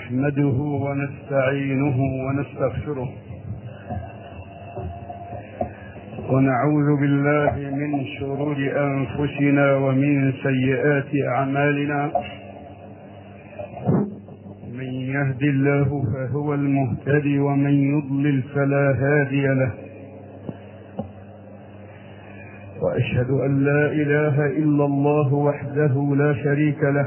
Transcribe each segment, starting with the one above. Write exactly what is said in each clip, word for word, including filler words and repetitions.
نحمده ونستعينه ونستغفره ونعوذ بالله من شرور أنفسنا ومن سيئات أعمالنا. من يهد الله فهو المهتدي ومن يضلل فلا هادي له، وأشهد أن لا إله إلا الله وحده لا شريك له،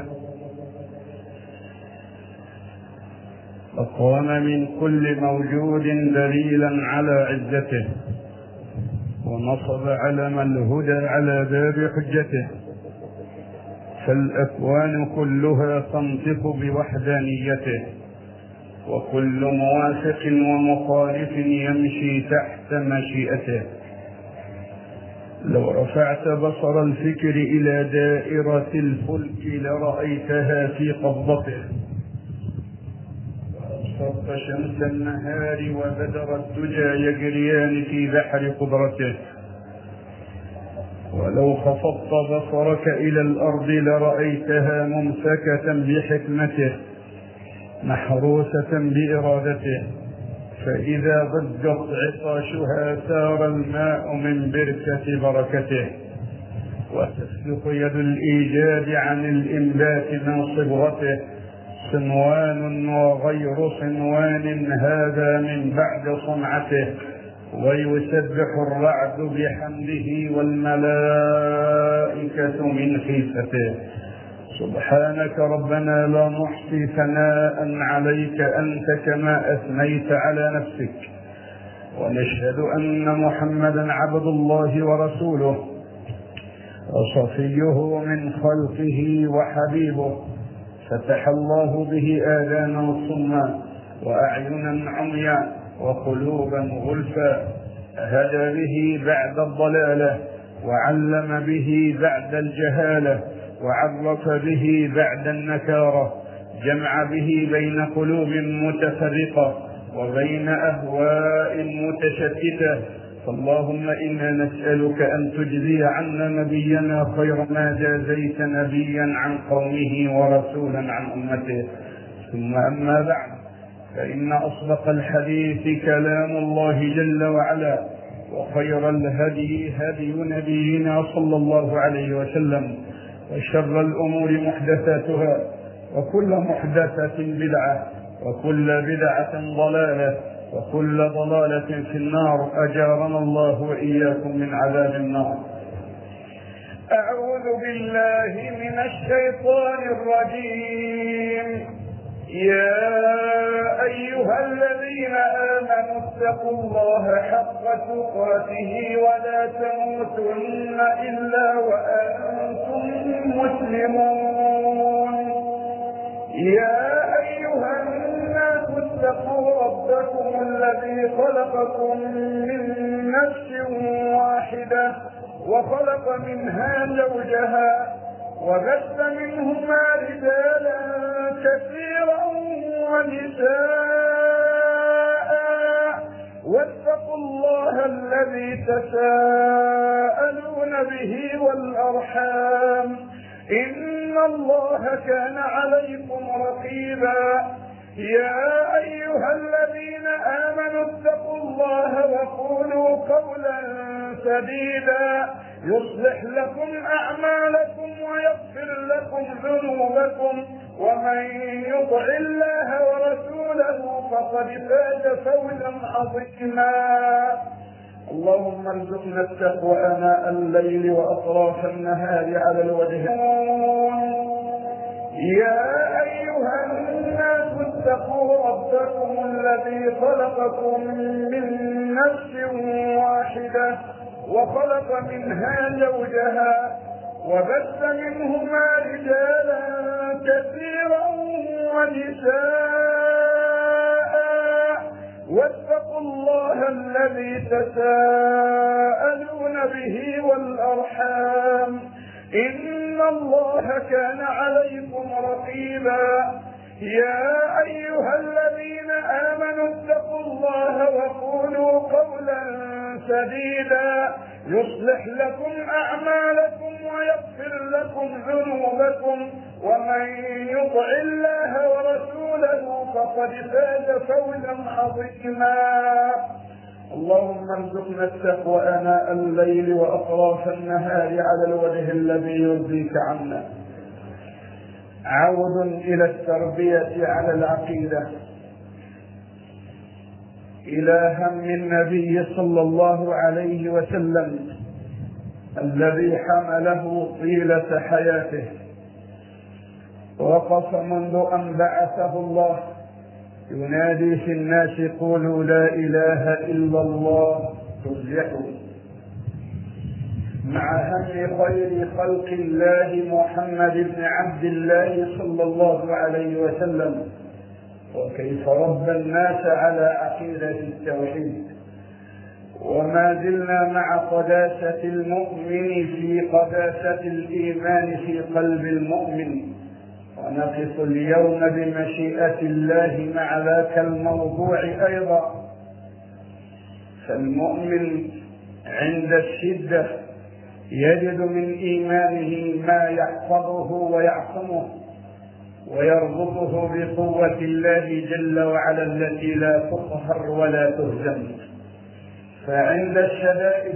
أقام من كل موجود دليلا على عزته، ونصب علم الهدى على باب حجته، فالأكوان كلها تنطق بوحدانيته، وكل موافق ومخالف يمشي تحت مشيئته. لو رفعت بصر الفكر إلى دائرة الفلك لرأيتها في قبضته، وأبصرت شمس النهار وبدر الدجى يجريان في بحر قدرته. ولو خفضت بصرك إلى الأرض لرأيتها ممسكة بحكمته محروسة بإرادته، فإذا ضجت عطاشها سار الماء من بركة بركته، وتسلك يد الإيجاد عن الإنبات من صبغته. صنوان وغير صنوان هذا من بعد صنعته، ويسبح الرعد بحمده والملائكة من خيفته. سبحانك ربنا لا نحصي ثناء عليك أنت كما أثنيت على نفسك. ونشهد أن محمدا عبد الله ورسوله وصفيه من خلقه وحبيبه، فتح الله به آذانا صما وأعينا عميا وقلوبا غلفا، هدى به بعد الضلالة، وعلم به بعد الجهالة، وعرف به بعد النكارة، جمع به بين قلوب متفرقة وبين أهواء متشتتة. فاللهم إنا نسألك أن تجزي عنا نبينا خير ما جازيت نبيا عن قومه ورسولا عن أمته. ثم أما بعد، فإن أصدق الحديث كلام الله جل وعلا، وخير الهدي هدي نبينا صلى الله عليه وسلم، وشر الأمور محدثاتها، وكل محدثة بدعة، وكل بدعة ضلالة، وكل ضلالة في النار. أجارنا الله وإياكم من عذاب النار. أعوذ بالله من الشيطان الرجيم. يا أيها الذين آمنوا اتقوا الله حق تقاته ولا تموتن إلا وأنتم مسلمون. يا أيها الناس اتقوا ربكم الذي خلقكم من نفس واحدة وخلق منها زوجها وبث منهما رجالا كثيرا ونساء، واتقوا الله الذي تساءلون به والأرحام، إن الله كان عليكم رقيبا. يا أيها الذين آمنوا اتقوا الله وقولوا قولا سديدا يصلح لكم أعمالكم ويغفر لكم ذنوبكم، ومن يطع الله ورسوله فقد فاز فوزا عظيما. اللهم ارزقنا التقوى آناء الليل وأطراف النهار على الوجه. يا أيها الناس اتقوا ربكم الذي خلقكم من نفس واحدة وخلق منها زوجها وبث منهما رجالا كثيرا ونساء، واتقوا الله الذي تساءلون به والأرحام، إن الله كان عليكم رقيبا. يا أيها الذين آمنوا اتقوا الله وقولوا قولا سديدا يصلح لكم أعمالكم ويغفر لكم ذنوبكم، ومن يطع الله ورسوله فقد فاز فوزا عظيما. اللهم ارزقنا التقوى آناء الليل وأطراف النهار على الوجه الذي يرضيك عنا. عود إلى التربية على العقيدة، إلى هم النبي صلى الله عليه وسلم الذي حمله طيلة حياته، وقف منذ أن بعثه الله ينادي في الناس قولوا لا إله إلا الله تفلحوا، مع هم خير خلق الله محمد بن عبد الله صلى الله عليه وسلم، وكيف ربى الناس على عقيدة التوحيد. وما زلنا مع قداسة المؤمن في قداسة الإيمان في قلب المؤمن، ونقف اليوم بمشيئة الله مع ذاك الموضوع أيضا. فالمؤمن عند الشدة يجد من إيمانه ما يحفظه ويعصمه ويربطه بقوة الله جل وعلا التي لا تقهر ولا تهزم. فعند الشدائد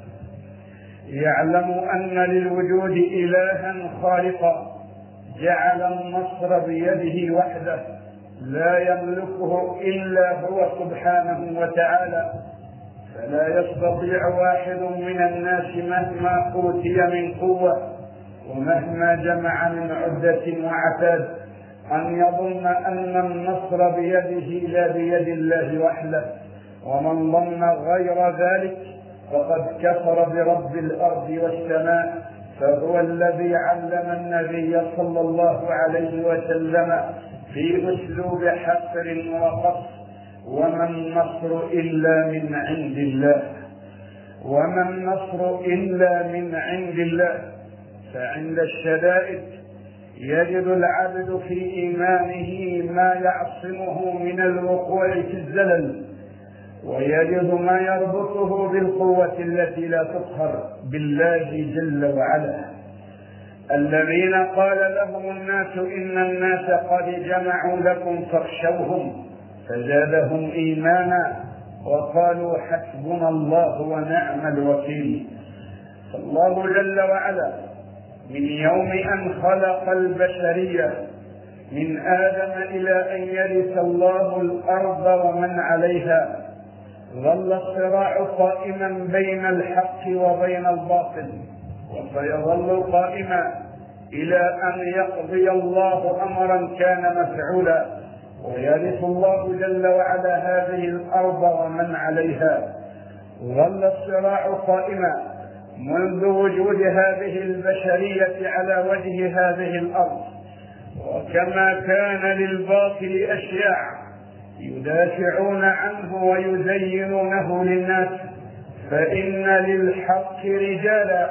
يعلم أن للوجود إلها خالقا جعل النصر بيده وحده لا يملكه إلا هو سبحانه وتعالى، فلا يستطيع واحد من الناس مهما أوتي من قوة ومهما جمع من عدة وعتاد أن يظن أن النصر بيده لا بيد الله وحده. ومن ظن غير ذلك فقد كفر برب الأرض والسماء، فهو الذي علم النبي صلى الله عليه وسلم في أسلوب حصر وقصر: وما النصر إلا من عند الله، وما النصر إلا من عند الله. فعند الشدائد يجد العبد في إيمانه ما يعصمه من الوقوع في الزلل، ويجد ما يربطه بالقوة التي لا تقهر بالله جل وعلا. الذين قال لهم الناس إن الناس قد جمعوا لكم فاخشوهم فزادهم إيمانا وقالوا حسبنا الله ونعم الوكيل. فالله جل وعلا من يوم أن خلق البشرية من آدم إلى أن يرث الله الأرض ومن عليها ظل الصراع قائما بين الحق وبين الباطل، وسيظل قائما إلى أن يقضي الله أمرا كان مفعولا ويرث الله جل وعلا هذه الأرض ومن عليها. ظل الصراع قائما منذ وجود هذه البشرية على وجه هذه الأرض، وكما كان للباطل أشياع يدافعون عنه ويزينونه للناس، فإن للحق رجالا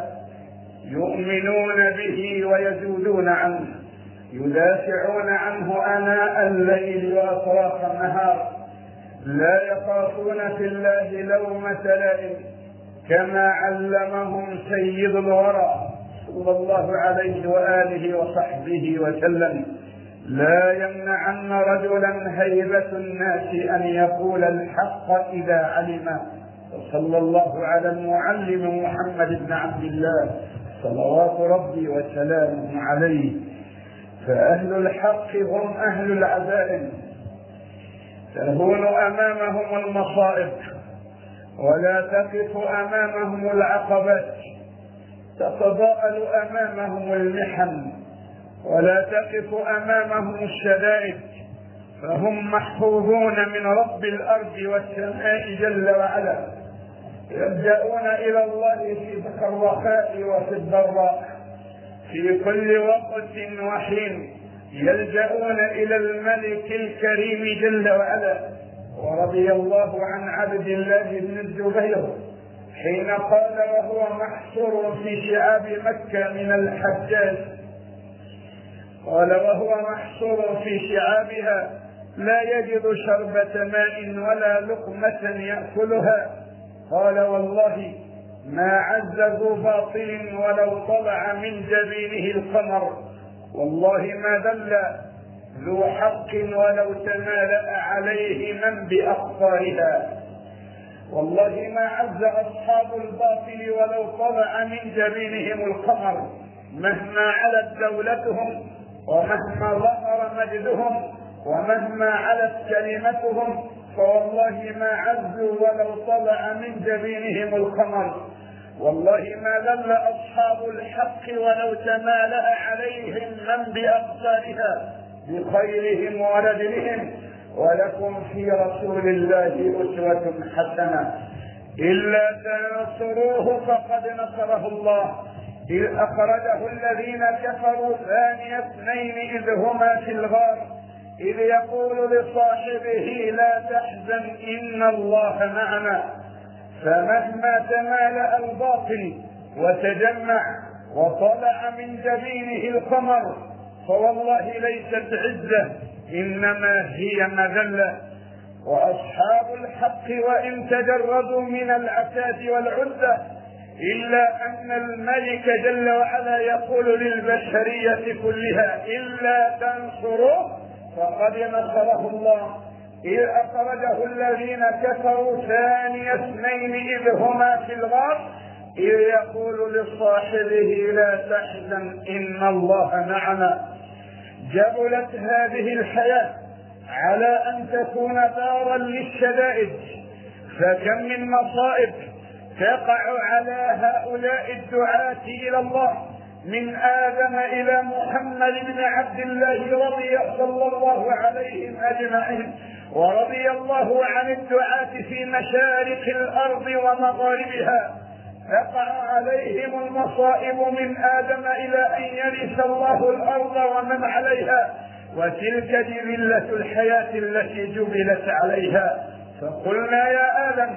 يؤمنون به ويزودون عنه، يدافعون عنه آناء الليل وأطراف النهار، لا يخافون في الله لومة لائم، كما علمهم سيد الورى صلى الله عليه وآله وصحبه وسلم: لا يمنعن رجلا هيبة الناس أن يقول الحق إذا علم. وصلى الله على المعلم محمد بن عبد الله صلوات ربي وسلامه عليه. فأهل الحق هم أهل العزائم، تهون أمامهم المصائب ولا تقف أمامهم العقبات، تتضاءل أمامهم المحن ولا تقف أمامهم الشدائد، فهم محفوظون من رب الأرض والسماء جل وعلا، يلجؤون إلى الله في الرخاء وفي الضراء، في كل وقت وحين يلجؤون إلى الملك الكريم جل وعلا. ورضي الله عن عبد الله بن الزبير حين قال وهو محصور في شعاب مكة من الحجاج، قال وهو محصور في شعابها لا يجد شربة ماء ولا لقمة يأكلها، قال والله ما عز ذو باطل ولو طلع من جبينه القمر، والله ما ذل ذو حق ولو تمالأ عليه من بأخطارها. والله ما عز أصحاب الباطل ولو طلع من جبينهم القمر، مهما علت دولتهم ومهما ظهر مجدهم ومهما علت كلمتهم، فوالله ما عزوا ولو طلع من جبينهم القمر. والله ما ذل أصحاب الحق ولو تمالأ عليهم من بأقدارها بخيرهم ورجلهم. ولكم في رسول الله أسوة حسنة. إلا تنصروه فقد نصره الله، إذ أخرجه الذين كفروا ثاني اثنين إذ هما في الغار، إذ يقول لصاحبه لا تحزن إن الله معنا. فمهما تمالأ الباطل وتجمع وطلع من جبينه القمر، فوالله ليست عزة، إنما هي مذلة. وأصحاب الحق وإن تجردوا من العتاد والعزة، إلا أن الملك جل وعلا يقول للبشرية كلها إلا تنصروه فقد نصره الله، إذ أخرجه الذين كفروا ثاني اثنين إذ هما في الغار، إذ يقول لصاحبه لا تحزن إن الله معنا. جبلت هذه الحياة على أن تكون دارا للشدائد، فكم من مصائب تقع على هؤلاء الدعاة إلى الله، من آدم إلى محمد بن عبد الله رضي صلى الله عليهم أجمعين، ورضي الله عن الدعاة في مشارق الأرض ومغاربها. تقع عليهم المصائب من آدم إلى أن يرث الله الأرض ومن عليها، وتلك جبلة الحياة التي جبلت عليها. فقلنا يا آدم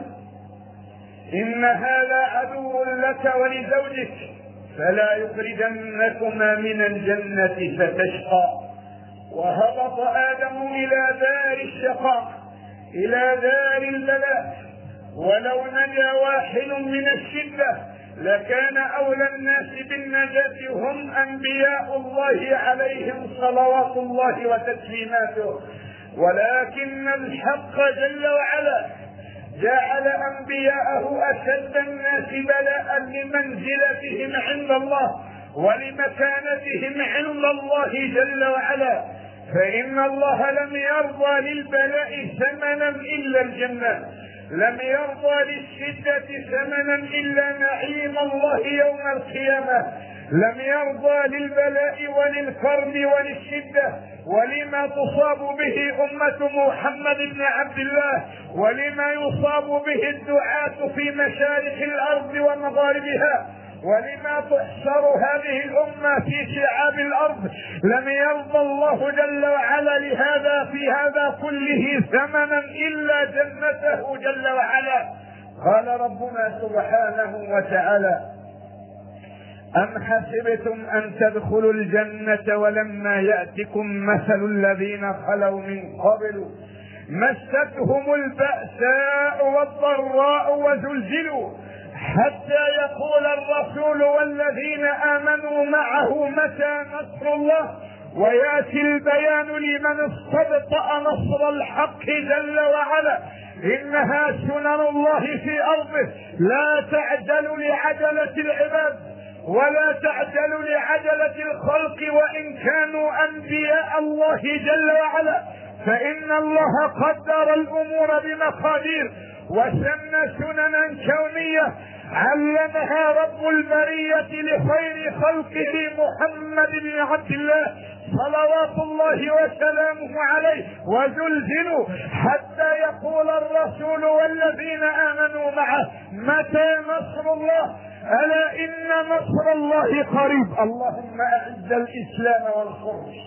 إن هذا عدو لك ولزوجك، فلا يخرجنكما من الجنة فتشقى. وهبط آدم إلى دار الشقاء، إلى دار البلاء. ولو نجا واحد من الشدة لكان أولى الناس بالنجاة هم أنبياء الله عليهم صلوات الله وتسليماته. ولكن الحق جل وعلا جعل أنبياءه أشد الناس بلاء لمنزلتهم عند الله ولمكانتهم عند الله جل وعلا. فإن الله لم يرضى للبلاء ثمنا إلا الجنة، لم يرضى للشدة ثمنا إلا نعيم الله يوم القيامة، لم يرضى للبلاء وللكرب وللشدة ولما تصاب به أمة محمد بن عبد الله، ولما يصاب به الدعاة في مشارق الأرض ومغاربها، ولما تحشر هذه الأمة في شعاب الأرض. لم يرضى الله جل وعلا لهذا في هذا كله ثمنا إلا جنته جل وعلا. قال ربنا سبحانه وتعالى أم حسبتم أن تدخلوا الجنة ولما يأتكم مثل الذين خلوا من قبل مستهم البأساء والضراء وزلزلوا حتى يقول الرسول والذين آمنوا معه متى نصر الله، ويأتي البيان لمن استبطأ نصر الحق جل وعلا. إنها سنن الله في أرضه لا تعجل لعجلة العباد ولا تعجل لعجلة الخلق، وإن كانوا أنبياء الله جل وعلا، فإن الله قدر الأمور بمقادير وسن سننا كونية علمها رب البرية لخير خلقه محمد بن عبد الله صلوات الله وسلامه عليه. وزلزلوا حتى يقول الرسول والذين آمنوا معه متى نصر الله، ألا إن نصر الله قريب. اللهم أعز الإسلام والخير.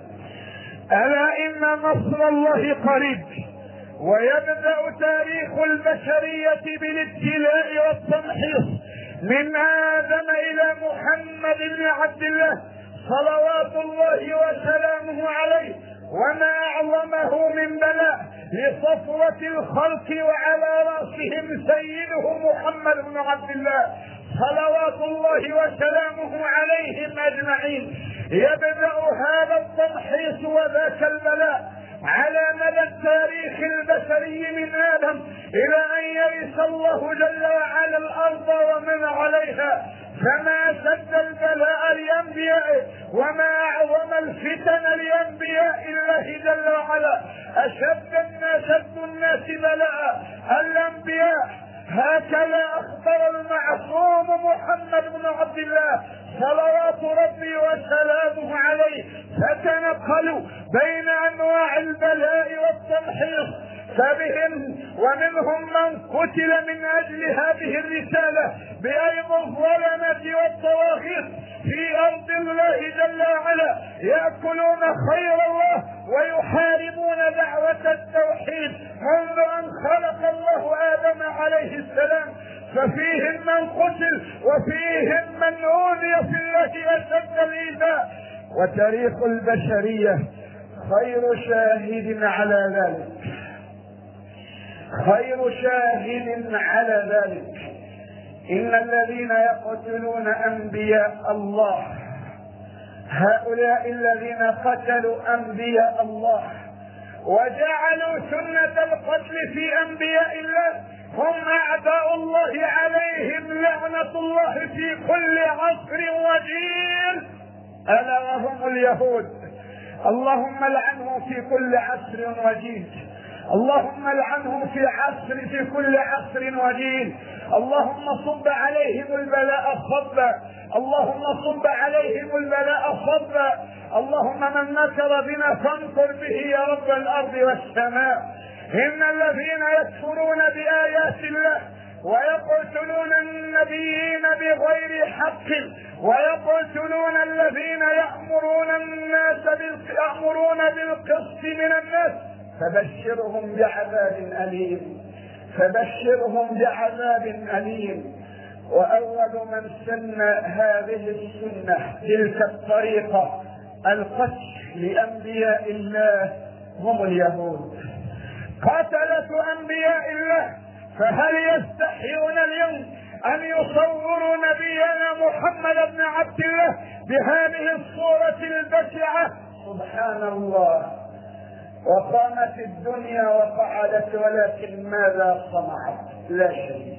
ألا إن نصر الله قريب. ويبدأ تاريخ البشرية بالابتلاء والتمحيص من آدم إلى محمد بن عبد الله صلوات الله وسلامه عليه. وما أعظمه من بلاء لصفوة الخلق وعلى رأسهم سيده محمد بن عبد الله صلوات الله وسلامه عليهم أجمعين. يبدأ هذا التمحيص وذاك البلاء على مدى التاريخ البشري من آدم إلى أن يرث الله جل وعلا الأرض ومن عليها. فما شد البلاء لأنبيائه وما أعظم الفتن لأنبياء الله جل وعلا. أشد الناس شد الناس بلاء الأنبياء. هكذا أخبر المعصوم محمد بن عبد الله صلوات ربي وسلامه عليه، فتنقلوا بين أنواع البلاء والتمحيص، فبهم ومنهم من قتل من أجل هذه الرسالة بأيض الظلمة والطواغيت في أرض الله جل وعلا، يأكلون خير الله ويحاربون دعوة التوحيد منذ أن خلق الله آدم عليه السلام. ففيهم من قتل وفيهم من أوذي في الله أشد الإيذاء. وتاريخ البشرية خير شاهد على ذلك، خير شاهد على ذلك. إن الذين يقتلون أنبياء الله، هؤلاء الذين قتلوا أنبياء الله وجعلوا سنة القتل في أنبياء الله هم أعداء الله عليهم لعنة الله في كل عصر وجيل، ألا وهم اليهود. اللهم لعنهم في كل عصر وجيل، اللهم لعنهم في عصر في كل عصر وجيل. اللهم صب عليهم البلاء صبا، اللهم صب عليهم البلاء صبا. اللهم من مكر بنا فانكر به يا رب الأرض والسماء. إن الذين يكفرون بآيات الله ويقتلون النبيين بغير حق ويقتلون الذين يأمرون الناس يأمرون بالقسط من الناس فبشرهم بعذاب أليم، فبشرهم بعذاب أليم. وأول من سن هذه السنة تلك الطريقة القتل لأنبياء الله هم اليهود، قتلة أنبياء الله. فهل يستحيون اليوم أن يصوروا نبينا محمد بن عبد الله بهذه الصورة البشعة؟ سبحان الله. وقامت الدنيا وقعدت ولكن ماذا صنعت؟ لا شيء.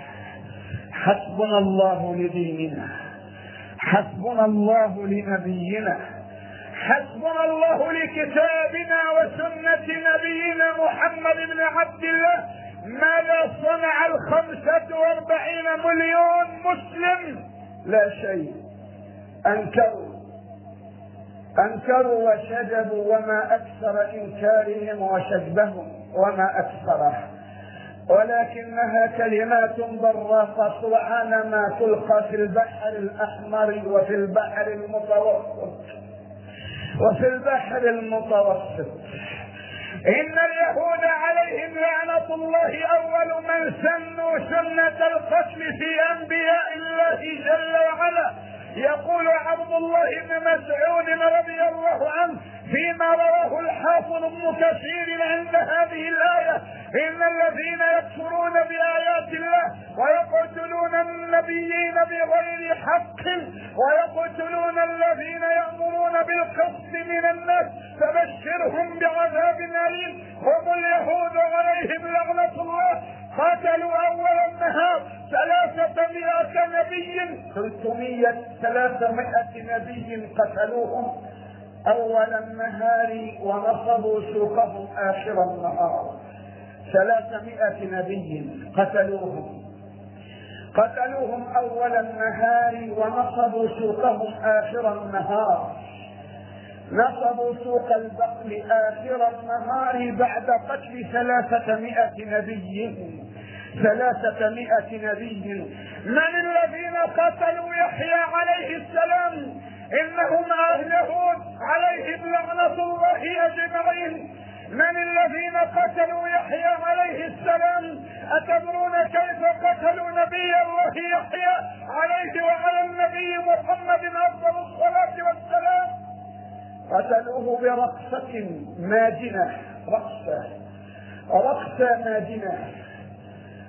حسبنا الله لديننا، حسبنا الله لنبينا، حسبنا الله لكتابنا وسنة نبينا محمد بن عبد الله. ماذا صنع الخمسة واربعين مليون مسلم؟ لا شيء. انكروا انكروا وشجبوا، وما اكثر انكارهم وشجبهم وما اكثره، ولكنها كلمات براقة سرعان ما تلقى في البحر الأحمر وفي البحر المتوسط وفي البحر المتوسط. إن اليهود عليهم لعنة الله أول من سنوا سنة القتل في أنبياء الله جل وعلا. يقول عبد الله بن مسعود رضي الله عنه فيما رواه الحافظ ابن كثير عند هذه الآية: إن الذين يكفرون بآيات الله ويقتلون النبيين بغير حق ويقتلون الذين يأمرون بالقسط من الناس فبشرهم بعذاب أليم هم اليهود عليهم لعنة الله. قتلوا أول النهار ثلاثمائة نبي، ثلاثمائة ثلاثمائة نبي قتلوهم أول النهار ونصبوا سوقهم آخر النهار. ثلاثمائة نبي قتلوهم قتلوهم أول النهار ونصبوا سوقهم آخر النهار. نصبوا سوق البقر آخر النهار بعد قتل ثلاثمائة نبي. ثلاثمائة نبي. من الذين قتلوا يحيى عليه السلام؟ إنهم اليهود عليهم لعنة الله أجمعين. من الذين قتلوا يحيى عليه السلام؟ أتدرون كيف قتلوا نبي الله يحيى عليه وعلى النبي محمد أفضل الصلاة والسلام؟ قتلوه برقصة ماجنة، رقصة رقصة ماجنة،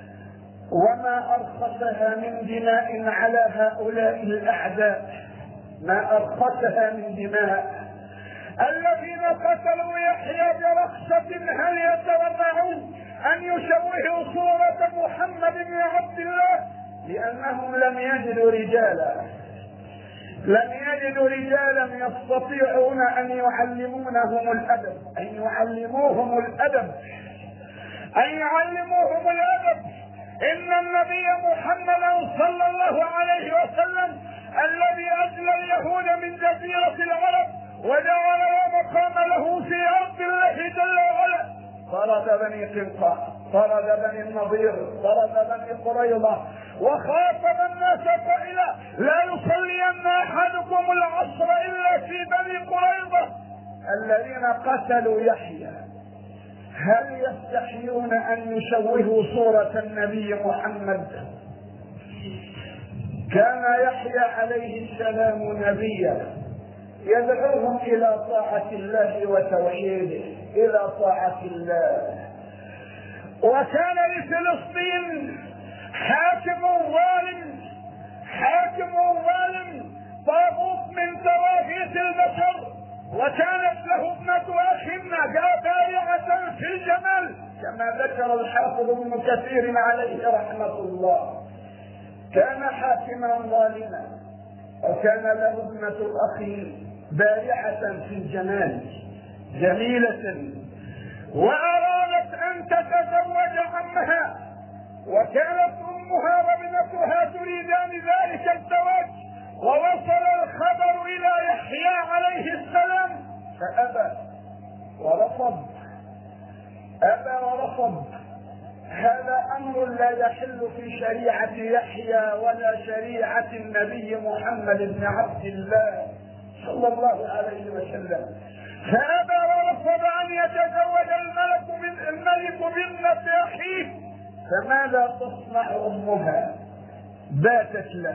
وما أرخصها من دماء على هؤلاء الأعداء. ما أرخصها من دماء. الذين قتلوا يحيى برخصة هل يتورعون أن يشوهوا صورة محمد بن عبد الله؟ لأنهم لم يجدوا رجالا لم يجدوا رجالا يستطيعون أن يعلمونهم الأدب أن يعلموهم الأدب أن يعلموهم الأدب. إن النبي محمد صلى الله عليه وسلم الذي أجلى اليهود من جزيرة العرب وجعل لا مقام له في أرض الله جل وعلا طرد بني قنقاع، طرد بني النضير، طرد بني قريظة، وخاطب الناس قائلا لا يصلين أحدكم العصر إلا في بني قريظة. الذين قتلوا يحيى هل يستحيون أن يشوهوا صورة النبي محمد؟ كان يحيى عليه السلام نبيا يدعوهم إلى طاعة الله وتوحيده، إلى طاعة الله. وكان لفلسطين حاكم ظالم، حاكم ظالم طاغوت من طواغيت البشر، وكانت له ابنة أخ بارعة في الجمال كما ذكر الحافظ ابن كثير عليه رحمة الله. كان حاكما ظالما وكان له ابنة الأخ بارعة في الجمال جميلة، وأرادت أن تتزوج عمها، وكانت أمها وابنتها تريدان ذلك الزواج، ووصل الخبر إلى يحيى عليه السلام فأبى ورفض، أبى ورفض. هذا أمر لا يحل في شريعة يحيى ولا شريعة النبي محمد بن عبد الله صلى الله عليه وسلم. فأبى ورفض أن يتزوج الملك من الملك بابنة أخيه. فماذا تصنع أمها؟ باتت له،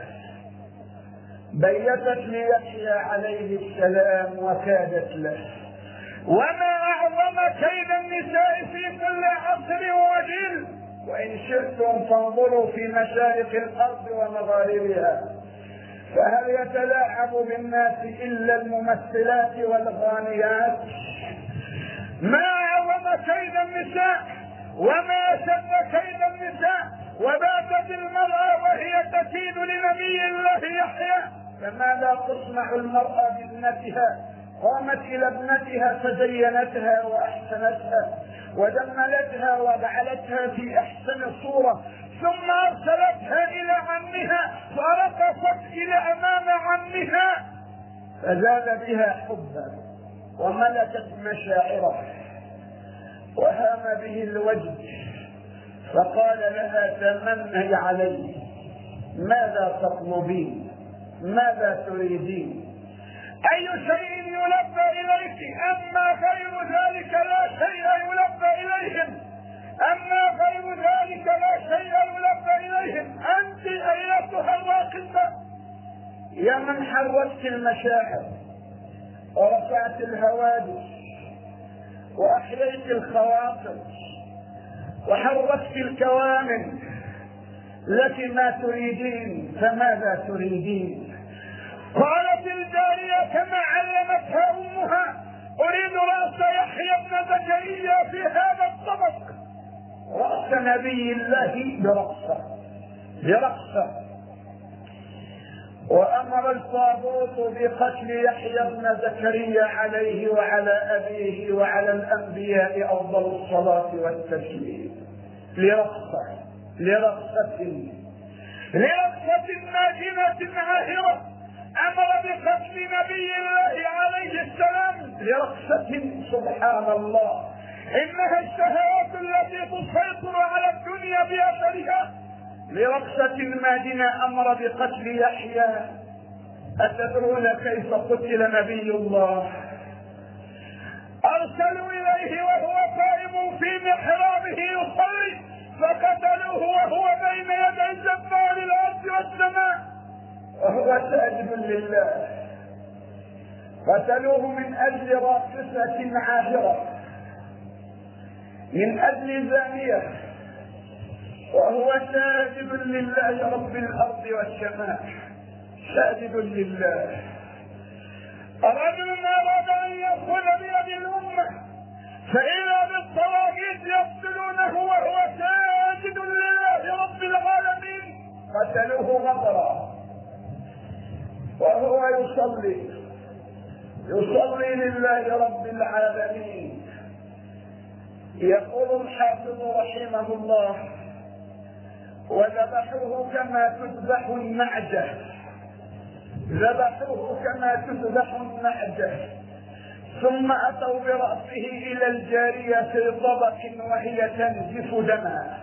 بيتت ليحيى عليه السلام وكادت له. وما أعظم كيد النساء في كل عصر وجيل، وإن شئتم فانظروا في مشارق الأرض ومغاربها، فهل يتلاعب بالناس إلا الممثلات والغانيات؟ ما أعظم كيد النساء وما أشد كيد النساء. وباتت المرأة وهي تكيد لنبي الله يحيى، فماذا تصنع المرأة بابنتها؟ قامت إلى ابنتها فزينتها وأحسنتها وجملتها وجعلتها في أحسن صورة، ثم أرسلتها إلى عمها فرقصت إلى أمام عمها، فزاد بها حبا وملكت مشاعره وهام به الوجه، فقال لها تمني علي، ماذا تطلبين؟ ماذا تريدين؟ أي شيء يلبى إليك؟ أما غير ذلك لا شيء يلبى إليهم، أما غير ذلك لا شيء يلبى إليهم. أنت أيتها الراقصة يا من حركت المشاعر ورفعت الهواجس وأحييت الخواطر وحركت الكوامن، لك ما تريدين، فماذا تريدين؟ قالت الجارية كما علمتها أمها أريد رأس يحيى بن زكريا في هذا الطبق، رأس نبي الله برقصة برقصة. وأمر الطاغوت بقتل يحيى بن زكريا عليه وعلى أبيه وعلى الأنبياء أفضل الصلاة والتسليم لرقصة لرقصة لرقصة ماجنة عاهرة. أمر بقتل نبي الله عليه السلام لرقصة سبحان الله إنها الشهوات التي تسيطر على الدنيا بأثرها. لرقصة ماجنة أمر بقتل يحيى. أتدرون كيف قتل نبي الله؟ أرسلوا إليه وهو قائم في محرابه يصلي فقتلوه وهو بين يدي جبار الأرض والسماء وهو ساجد لله. قتلوه من أجل راقصة عاهرة، من أجل زانية، وهو ساجد لله رب الأرض والسماء، ساجد لله. رجل أراد أن يأخذ بيد الأمة فإذا بالطواغيت يقتلونه وهو ساجد لله رب العالمين، قتلوه غدرا وهو يصلي يصلي لله رب العالمين. يقول الحافظ رحمه الله: وذبحوه كما تذبح النعجة، ذبحوه كما تذبح النعجة، ثم أتوا برأسه إلى الجارية في طبق وهي تنزف دما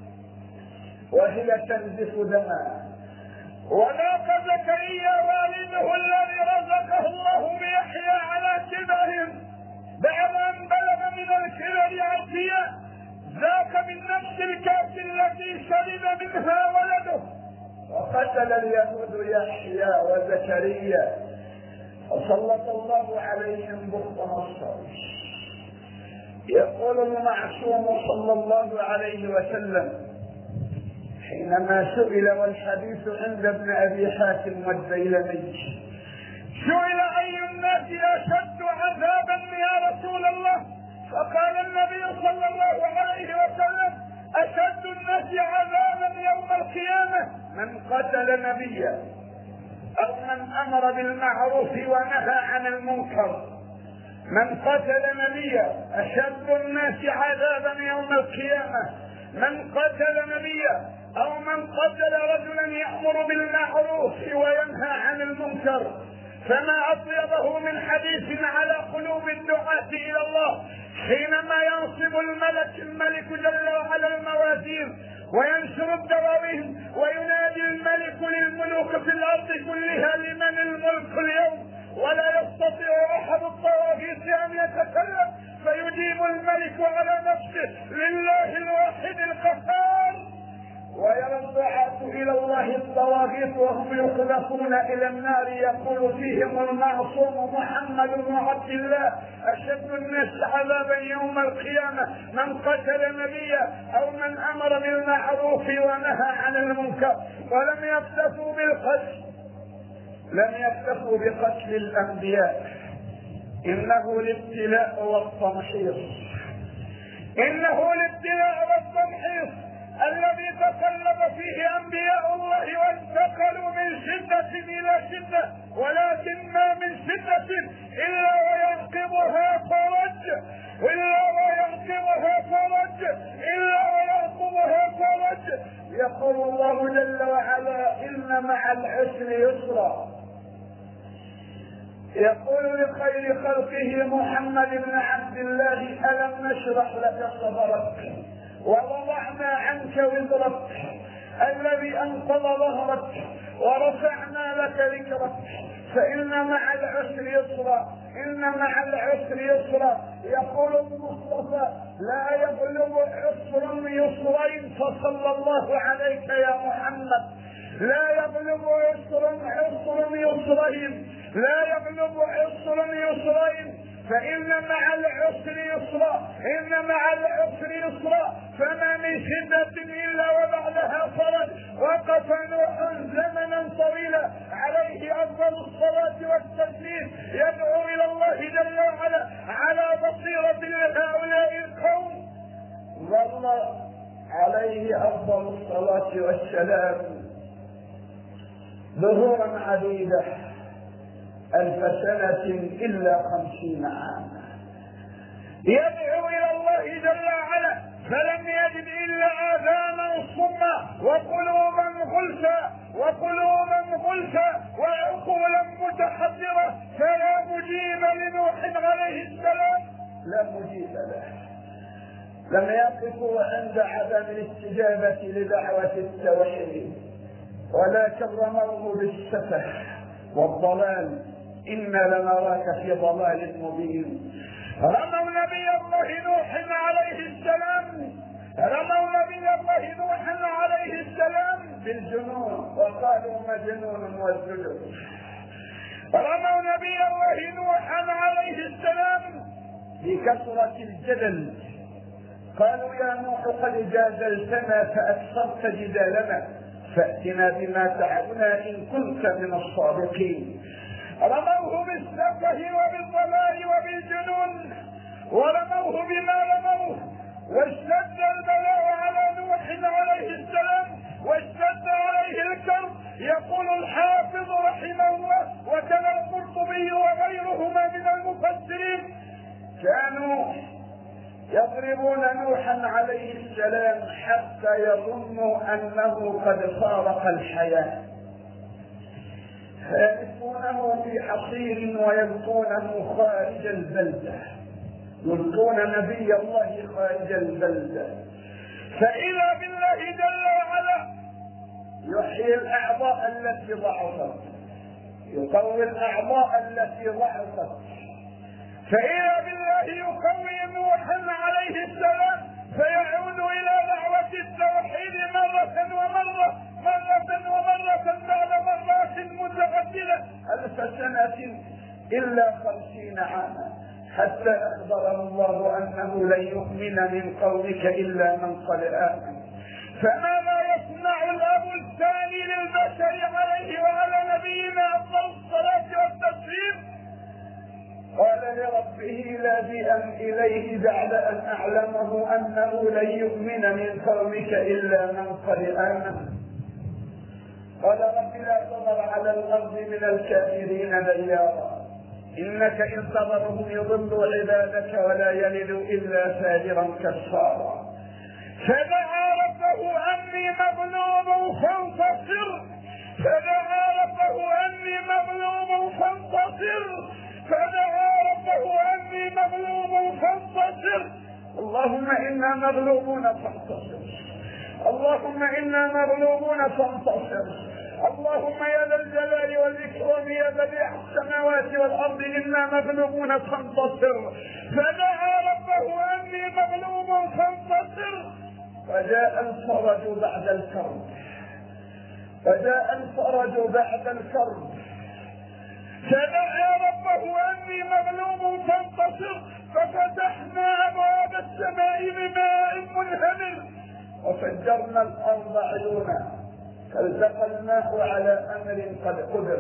وهي تنزف دما وذاق زكريا والده الذي رزقه الله بيحيى على كبرهم بعد أن بلغ من الكبر عتيا، ذاك من نفس الكأس التي شرب منها ولده. وقتل اليهود يحيى وزكريا وسلط الله عليهم بخت نصر. يقول المعصوم صلى الله عليه وسلم حينما سئل، والحديث عند ابن ابي حاتم والديلمي، سئل اي الناس اشد عذابا يا رسول الله؟ فقال النبي صلى الله عليه وسلم: اشد الناس عذابا يوم القيامه من قتل نبيا او من امر بالمعروف ونهى عن المنكر. من قتل نبيا اشد الناس عذابا يوم القيامه من قتل نبيا او من قتل رجلا يأمر بالمعروف وينهى عن المنكر. فما اطيبه من حديث على قلوب الدعاة الى الله حينما ينصب الملك الملك جل وعلا الموازين وينشر الدواوين وينادي الملك للملوك في الارض كلها: لمن الملك اليوم؟ ولا يستطيع احد الطواغيت ان يتكلم، فيجيب الملك على نفسه: لله الواحد القهار. ويرى الدعاة الى الله الطواغيت وهم يقذفون الى النار، يقول فيهم المعصوم محمد بن عبد الله: اشد الناس عذابا يوم القيامه من قتل نبيا او من امر بالمعروف ونهى عن المنكر. ولم يكتفوا بالقتل لم يكتفوا بقتل الانبياء، انه الابتلاء والتمحيص انه الابتلاء والتمحيص الذي تقلب فيه انبياء الله وانتقلوا من شدة الى شدة، ولكن ما من شدة الا ويعقبها فرج الا ويعقبها فرج الا ويعقبها فرج. يقول الله جل وعلا: ان مع العسر يسرا. يقول لخير خلقه محمد بن عبد الله: الم نشرح لك صدرك ووضعنا عنك وزرك الذي انقض ظهرك ورفعنا لك ذكرك. فإن مع العسر يسرا إن مع العسر يسرا. يقول المصطفى: لا يغلب عسر يسرين، فصلى الله عليك يا محمد. لا يغلب عسر عسر يسرين لا يغلب عسر يسرين فإن مع العسر يسرا إن مع العسر يسرا. فما من شدة إلا وبعدها فرج. وقف نوح زمنا طويلا عليه أفضل الصلاة والتسليم يدعو إلى الله جل وعلا على بصيرة لهؤلاء القوم، ظل عليه أفضل الصلاة والسلام ظهورا عديدة ألف سنة إلا خمسين عاما يدعو إلى الله جل وعلا، فلم يجد إلا آذانا صما وقلوبا غلفا وقلوبا غلفا وعقولا متحضرة، فلا مجيب لنوح عليه السلام لا مجيب له. لم يقفوا عند عدم الاستجابة لدعوة التوحيد، ولكن رموه بالسفه والضلال. إنا لنراك في ضلال مبين. رموا نبي الله نوح عليه السلام رموا نبي الله نوح عليه السلام بالجنون وقالوا مجنون والزجر. رموا نبي الله نوح عليه السلام بكثرة الجدل. قالوا: يا نوح قد جادلتنا فأكثرت جدالنا، فأتنا بما تعدنا إن كنت من الصادقين. رموه بالسفه وبالضلال وبالجنون، ورموه بما رموه، واشتد البلاء على نوح عليه السلام، واشتد عليه الكرب. يقول الحافظ رحمه الله وكما القرطبي وغيرهما من المفسرين: كانوا يضربون نوحا عليه السلام حتى يظنوا انه قد فارق الحياه، فيلقونه في حصير ويلقونه خارج البلده، يلقون نبي الله خارج البلده، فإذا بالله جل وعلا يحيي الأعضاء التي ضعفت، يقوي الأعضاء التي ضعفت، فإذا بالله يقوي نوحا عليه السلام فيعود إلى دعوة التوحيد مرة ومرة مرة ومرة بعد مرات متعددة ألف سنة إلا خمسين عاما، حتى أخبره الله أنه لن يؤمن من قومك إلا من قد آمن. فماذا يصنع الأب الثاني للبشر عليه وعلى نبينا أفضل الصلاة والتسليم؟ قال لربه لاجئا إليه بعد أن أعلمه أنه لن يؤمن من قومك إلا من قد آمن. قال رب لا تذر على الأرض من الكافرين ديارا، إنك إن تذرهم يضلوا عبادك ولا يلدوا إلا فاجرا كفارا. فدعا ربه أني مظلوم فانتصر، فدعا ربه أني مظلوم فانتصر، فدعا ربه أني مظلوم فانتصر. اللهم إنا مغلوبون فانتصر، اللهم إنا مغلوبون فانتصر، اللهم يا ذا الجلال والإكرام يا بديع السماوات والأرض إنا مغلوبون فانتصر. فدعا ربه أني مغلوب فانتصر، وجاء الفرج بعد الكرب، وجاء الفرج بعد الكرب. فدعا ربه أني مغلوب فانتصر، ففتحنا أبواب السماء بماء منهمر وفجرنا الأرض عيونا، فالتقى الماء على أمر قد قدر،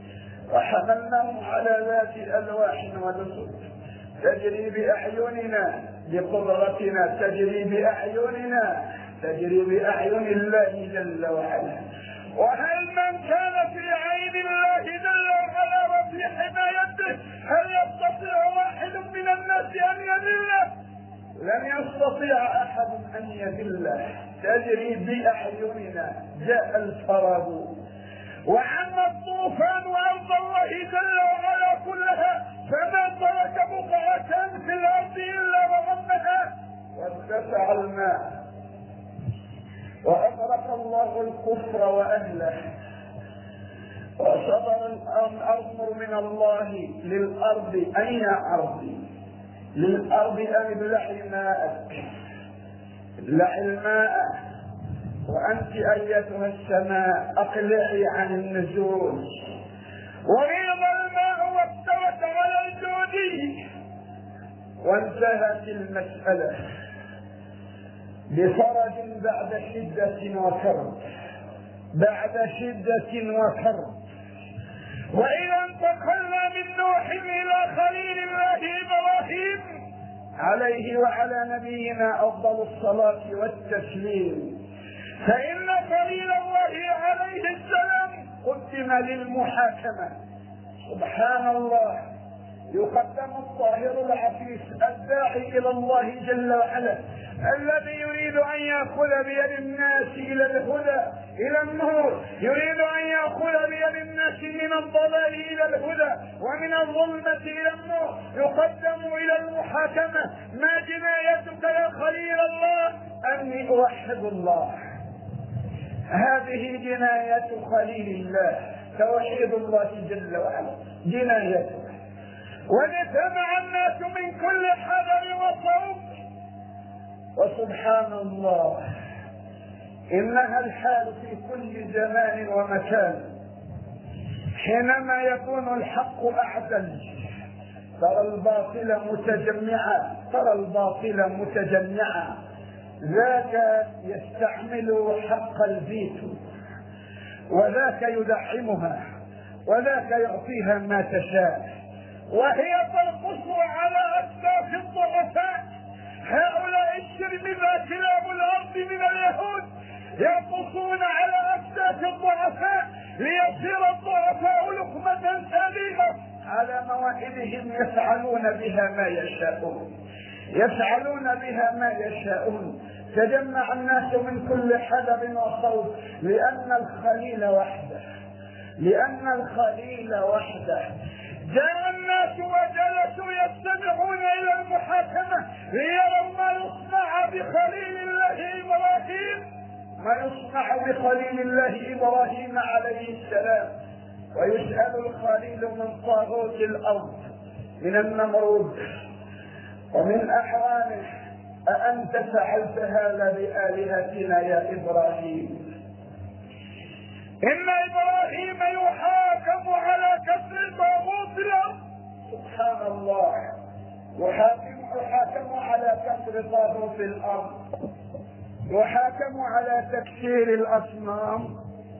وحملناه على ذات ألواح ودسر تجري بأعيننا بقدرتنا، تجري بأعيننا، تجري بأعين الله جل وعلا. وهل من كان في عين الله جل وعلا وفي حمايته هل يستطيع واحد من الناس أن يذله؟ لن يستطيع أحد أن يذله، تجري بأعيننا. جاء الفرج وعم الطوفان أرض الله جل وعلا كلها، فما ترك بقعة في الأرض إلا وعمها، وارتفع الماء وأغرق الله الكفر وأهله، وصدر الأمر من الله للأرض أن يا أرضي، للأرض أن ابلعي ماءك، ابلعي الماء، وأنت أيتها السماء أقلعي عن النزول. وغيض الماء واستوت على الجود، وانتهت المسألة بفرج بعد شدة وكرب، بعد شدة وكرب. وإذا انتقلنا من نوح إلى خليل الله إبراهيم عليه وعلى نبينا أفضل الصلاة والتسليم، فإن خليل الله عليه السلام قدم للمحاكمة. سبحان الله، يقدم الطاهر العفيف الداعي إلى الله جل وعلا، الذي يريد أن يأخذ بيد الناس إلى الهدى إلى النور، يريد أن يأخذ بيد الناس من الضلال إلى الهدى ومن الظلمة إلى النور، يقدم إلى المحاكمة. ما جنايتك يا خليل الله؟ أني أوحد الله. هذه جناية خليل الله، توحيد الله جل وعلا جنايته. واجتمع الناس من كل حذر وصوب، وسبحان الله إنها الحال في كل زمان ومكان. حينما يكون الحق أعدل ترى الباطل متجمعا، ترى الباطل متجمعا، ذاك يستعمل حق الفيتو، وذاك يدعمها، وذاك يعطيها ما تشاء، وهي ترقص على أكتاف الضعفاء. هؤلاء الشرذمة كلاب الأرض من اليهود يرقصون على أكتاف الضعفاء ليصير الضعفاء لقمة سليمة. على موائدهم يفعلون بها ما يشاءون، يفعلون بها ما يشاءون. تجمع الناس من كل حدب وصوب لأن الخليل وحده، لأن الخليل وحده. جاء الناس وجلسوا يستمعون إلى المحاكمة ليروا ما يصنع بخليل الله إبراهيم، ما يصنع بخليل الله إبراهيم عليه السلام. ويسأل الخليل من طاغوت الأرض، من النمرود ومن أحرامه: أأنت فعلت هذا بآلهتنا يا إبراهيم؟ إن إبراهيم يحاكم على كسر طاغوت الأرض. سبحان الله، يحاكم يحاكم على كسر طاغوت الأرض، يحاكم على تكسير الأصنام.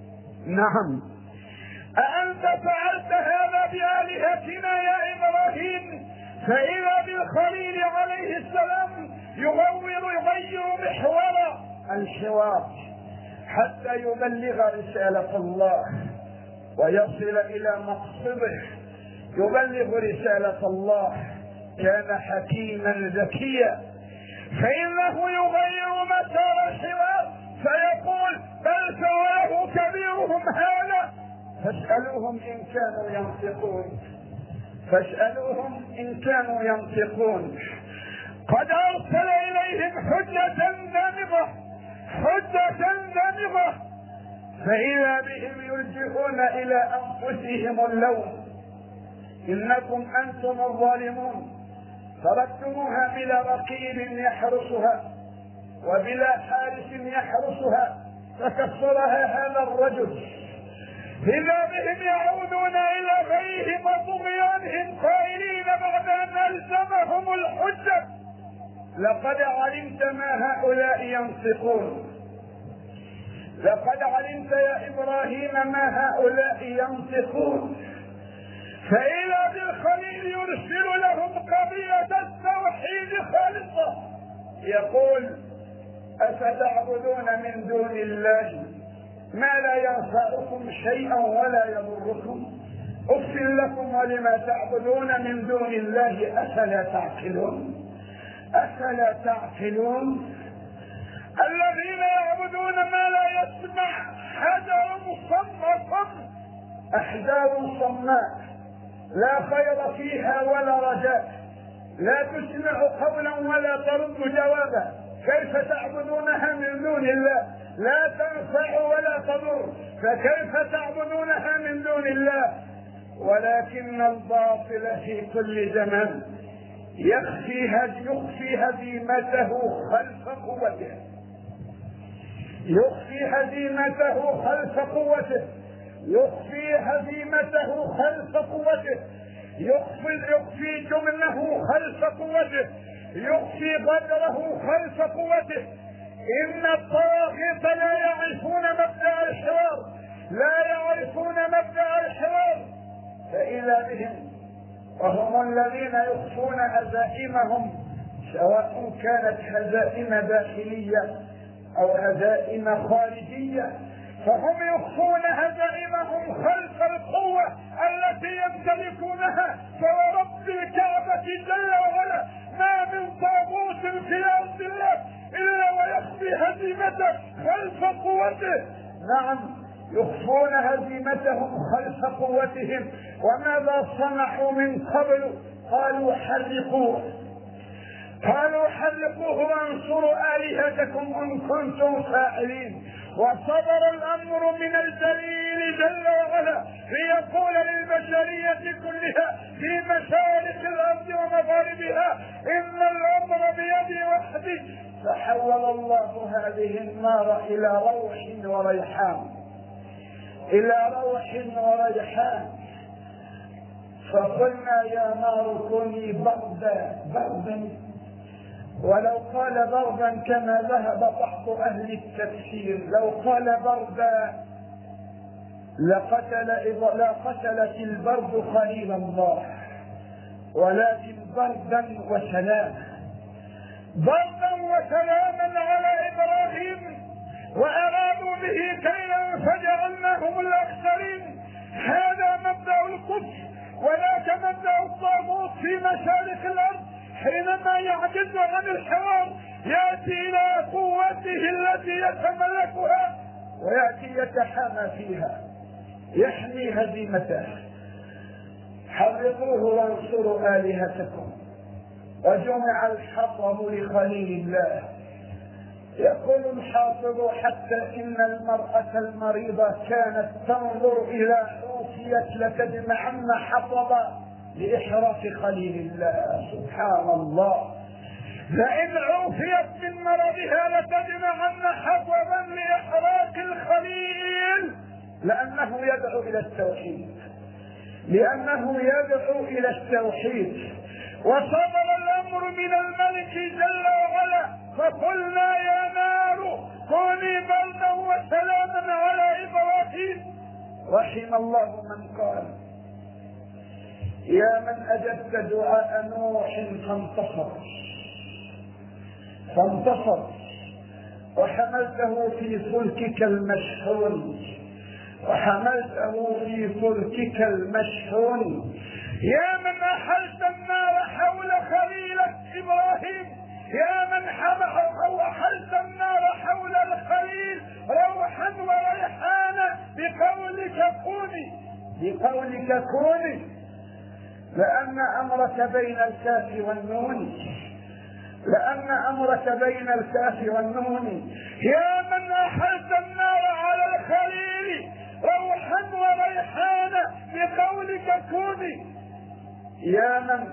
نعم. أأنت فعلت هذا بآلهتنا يا إبراهيم؟ فإذا بالخليل عليه السلام يغير يغير محور الحوار حتى يبلغ رسالة الله ويصل إلى مقصده، يبلغ رسالة الله. كان حكيما ذكيا، فإنه يغير مسار الحوار فيقول: بل فعله كبيرهم هذا فاسألوهم إن كانوا ينطقون، فاسألوهم إن كانوا ينطقون. قد أرسل إليهم حجة دامغة، حجة دامغة، فإذا بهم يلجئون إلى أنفسهم اللوم: إنكم أنتم الظالمون، تركتموها بلا رقيب يحرسها وبلا حارس يحرسها فكسرها هذا الرجل. إذا بهم يعودون إلى غيهم وطغيانهم قائلين بعد أن ألزمهم الحجة: لقد علمت ما هؤلاء ينطقون، لقد علمت يا إبراهيم ما هؤلاء ينطقون. فإذا بالخليل يرسل لهم قضية التوحيد خالصة، يقول: أفتعبدون من دون الله ما لا ينفعكم شيئا ولا يضركم، أف لكم ولما تعبدون من دون الله أفلا تعقلون، أفلا تعقلون. الذين يعبدون ما لا يسمع حجر صمت، أحجار صماء لا خير فيها ولا رجاء، لا تسمع قولا ولا ترد جوابا. كيف تعبدونها من دون الله؟ لا تنفع ولا تضر، فكيف تعبدونها من دون الله؟ ولكن الباطل في كل زمان يخفي يخفي هزيمته خلف قوته، يخفي هزيمته خلف قوته، يخفي هزيمته خلف قوته، يخفي يخفي جمله خلف قوته، يخفي غدره خلف قوته. إن الطواغيت لا يعرفون مبدأ الحوار، لا يعرفون مبدأ الحوار. فإذا بهم وهم الذين يخفون هزائمهم، سواء كانت هزائم داخلية أو هزائم خارجية، فهم يخفون هزائمهم خلف القوة التي يمتلكونها. فورب الكعبة جل وعلا ما من طاغوت في أرض الله إلا ويخفي هزيمته خلف قوته. نعم، يخفون هزيمتهم خلف قوتهم. وماذا صنعوا من قبل؟ قالوا حرقوه، قالوا حرقوه وانصروا آلهتكم إن كنتم فاعلين. وصدر الأمر من الجليل جل وعلا ليقول للبشرية كلها في مشارق الأرض ومغاربها: إن الأمر بيدي وحدي. فحول الله هذه النار إلى روح وريحان، إلى روح وريحان. فقلنا يا نار كوني بردا بردا، ولو قال بردا كما ذهب بعض أهل التفسير، لو قال بردا لقتل لا قتلت البرد خليل الله، ولكن بردا وسلاما، بردا وسلاما على إبراهيم، وأرادوا به كيدا فجعلناهم الأخسرين. هذا مبدأ الكفر، وذاك مبدأ الطاغوت في مشارق الأرض. حينما يعجز عن الحوار يأتي إلى قوته التي يتملكها ويأتي يتحامى فيها، يحمي هزيمته. حرقوه وانصروا آلهتكم. وجمع الحطب لخليل الله. يقول الحافظ حتى إن المرأة المريضة كانت تنظر إلى عوفية لتجمعن حطبا لإحراق خليل الله. سبحان الله، لئن عوفيت من مرضها لتجمعن حطبا لإحراق الخليل، لأنه يدعو إلى التوحيد، لأنه يدعو إلى التوحيد. وصدر الأمر من الملك جل وعلا، فقلنا يا نار كوني بردا وسلاما على إبراهيم. رحم الله من قال يا من أجبت دعاء نوح فانتصر فانتصر وحملته في فلكك المشحون وحملته في فلكك المشحون. يا من أحلت النار حول خليلك إبراهيم، يا من أحلت النار حول الخليل روحا وريحانا بقولك كوني، بقولك كوني، لأن أمرك بين الكاف والنون، لأن أمرك بين الكاف والنون. يا من أحلت النار على الخليل روحا وريحانا بقولك كوني. يا من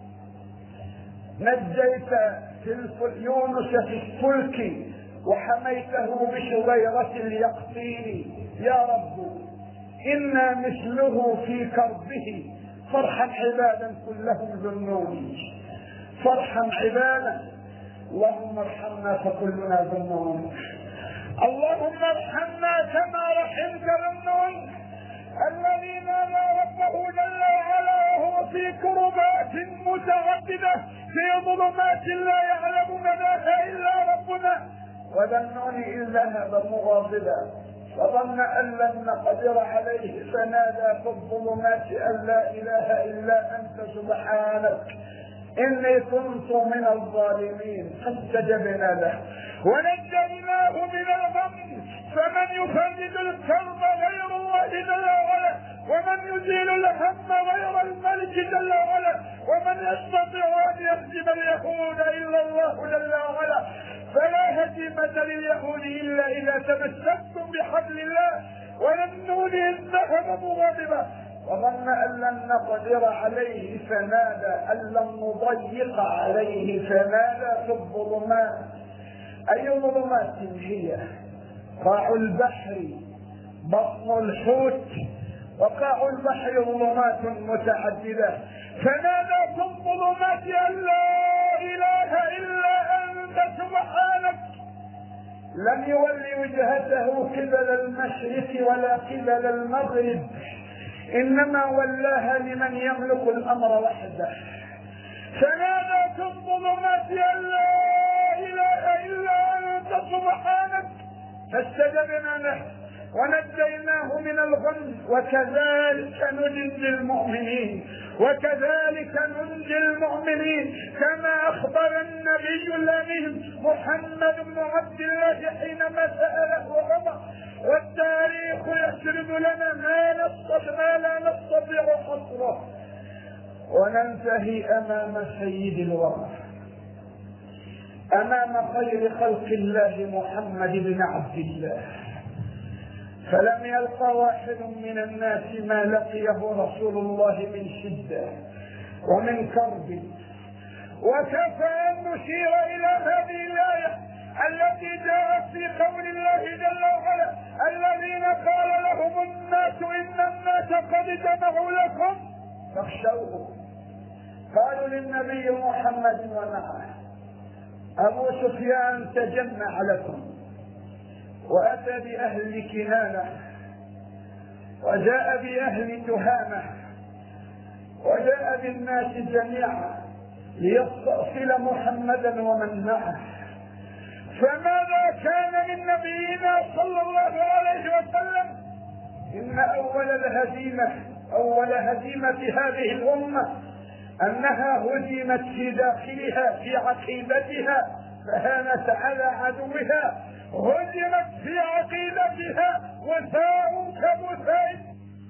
نجيت في يونس في الفلك وحميته بشبيرة اليقطين. يا رب إنا مثله في كربه فرحا عبادا كلهم ذنون، فرحا عبادا. اللهم ارحمنا فكلنا ذنون، اللهم ارحمنا كما رحمت ذنون الذين لا ربه جل وعلا وهو في كربات متعددة في ظلمات لا يعلم مداها إلا ربنا. وذنون إذ ذهب مغاضبا فظن أن لن نقدر عليه فنادى في الظلمات أن لا إله إلا أنت سبحانك إني كنت من الظالمين. فاستجبنا له ونجيناه من الغم. فمن يفرج الكرب غير الله جل وعلا، ومن يزيل الهم غير الملك جل وعلا، ومن يستطيع أن يهزم اليهود إلا الله جل وعلا. فلا هزيمة لليهود إلا إذا تمسكتم بحبل الله. وللنون إذ ذهب مغاضبا وظن أن لن نقدر عليه فنادى أن لن نضيق عليه فنادى في الظلمات. أي ظلمات هي؟ قاع البحر بطن الحوت، وقاع البحر ظلمات متعددة. فنادى في الظلمات أن لا إله إلا أنت سبحانك. لم يولي وجهته قبل المشرق ولا قبل المغرب، إنما ولاها لمن يملك الأمر وحده. فنادى في الظلمات أن لا إله إلا أنت سبحانك. فاستجبنا له ونجيناه من الغم. وكذلك ننجي المؤمنين، وكذلك ننجي المؤمنين كما أخبر النبي الأمين محمد بن عبد الله حينما سأله عمر. والتاريخ يسرد لنا ما نستطيع ما لا نستطيع حصره، وننتهي أمام سيد الورى، أمام خير خلق الله محمد بن عبد الله. فلم يلقى واحد من الناس ما لقيه رسول الله من شدة ومن كرب. وكفى أن نشير إلى هذه الآية التي جاءت في قول الله جل وعلا الذين قال لهم الناس إن الناس قد جمعوا لكم فاخشوهم. قالوا للنبي محمد ومعه أبو سفيان تجمع لكم وأتى بأهل كنانة وجاء بأهل تهامة وجاء بالناس جميعا ليستأصل محمدا ومن معه. فماذا كان من نبينا صلى الله عليه وسلم؟ إن أول الهزيمة أول هزيمة هذه الأمة أنها هزمت في داخلها في عقيدتها فهانت على عدوها، هزمت في عقيدتها وساءوا كبثاء.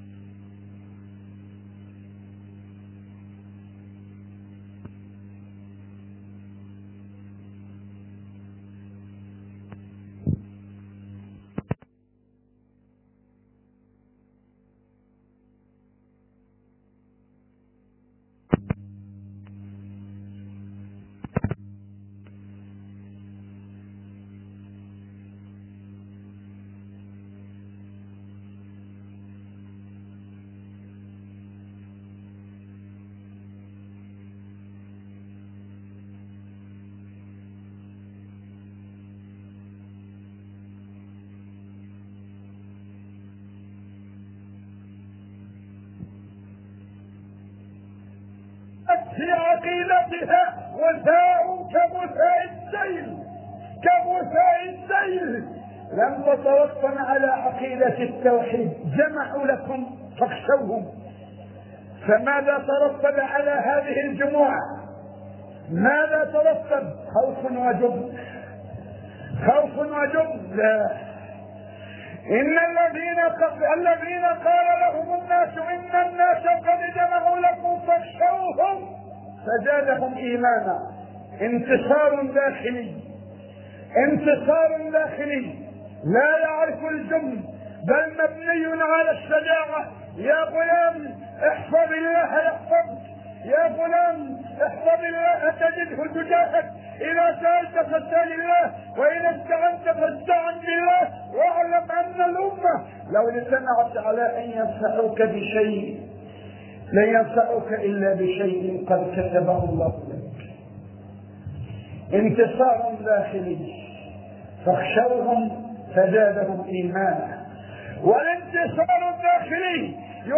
في عقيدتها وساءوا كبثاء السيل كبثاء السيل. لم تتوطن على عقيدة التوحيد، جمعوا لكم فاخشوهم. فماذا ترتب على هذه الجموع؟ ماذا ترتب؟ خوف وجبن خوف وجبن لا. إن الذين الذين قال لهم الناس إن الناس قد جمعوا لكم فاخشوهم فزادهم إيمانا. انتصار داخلي انتصار داخلي لا يعرف الجبن بل مبني على الشجاعة. يا غلام احفظ الله يحفظك، يا غلام احفظ الله تجده تجاهك، إذا سألت فاسأل الله وإن استعنت فاستعن بالله، واعلم أن الأمة لو اجتمعت على أن ينفعوك بشيء لن ينفعوك إلا بشيء قد كتبه الله لك. انتصار داخلي فاخشوهم فزادهم إيمانا. والانتصار الداخلي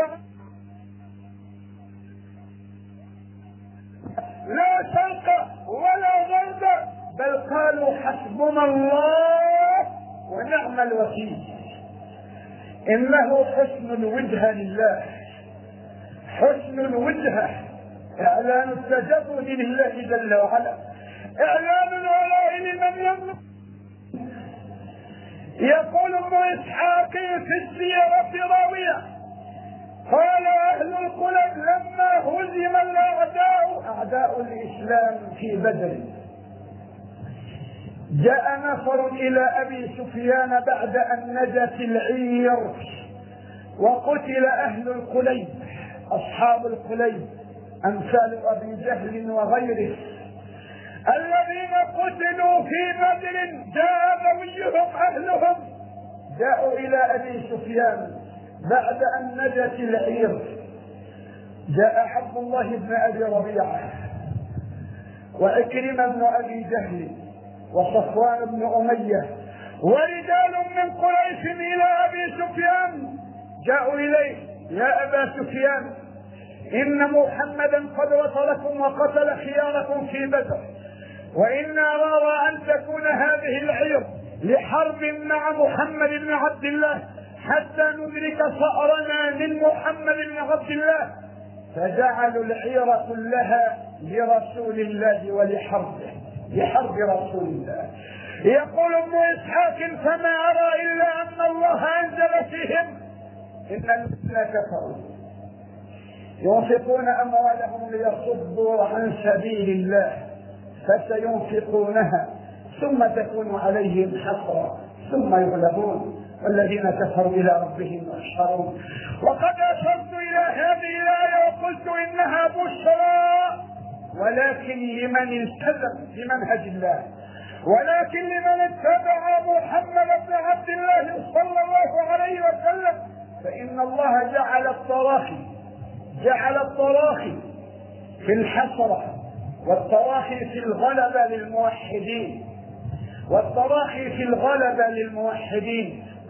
لا شرق ولا غرب، بل قالوا حسبنا الله ونعم الوكيل. إنه حسن الوجهة لله، حسن الوجهة، إعلان التجرد لله جل وعلا، إعلان الولاء لمن يملك. يقول ابن إسحاق في السيرة راوية قال أهل القلب لما هزم الأعداء أعداء الإسلام في بدر جاء نفر إلى أبي سفيان بعد أن نجت العير وقتل أهل القليب أصحاب القليب أمثال أبي جهل وغيره الذين قتلوا في بدر. جاء ذويهم أهلهم جاءوا إلى أبي سفيان بعد أن نجت العير. جاء عبد الله بن أبي ربيعة وعكرمة بن أبي جهل وصفوان بن أمية ورجال من قريش إلى أبي سفيان. جاءوا إليه يا أبا سفيان إن محمدا قد وصلكم وقتل خياركم في بدر، وإنا نرى أن تكون هذه العير لحرب مع محمد بن عبد الله حتى ندرك ثأرنا من محمد بن عبد الله. فجعلوا العير كلها لرسول الله ولحربه، لحرب رسول الله. يقول ابن إسحاق فما أرى إلا أن الله أنزل فيهم إن الذين كفروا ينفقون أموالهم ليصدوا عن سبيل الله فسينفقونها ثم تكون عليهم حسرة ثم يغلبون والذين كفروا إلى ربهم يحشرون. وقد أشرت إلى هذه الآية وقلت إنها بشرى ولكن لمن التزم بمنهج الله، ولكن لمن اتبع محمد بن عبد الله صلى الله عليه وسلم. فإن الله جعل التراخي جعل التراخي في الحسرة والتراخي في الغلبة للموحدين والتراخي في الغلبة للموحدين.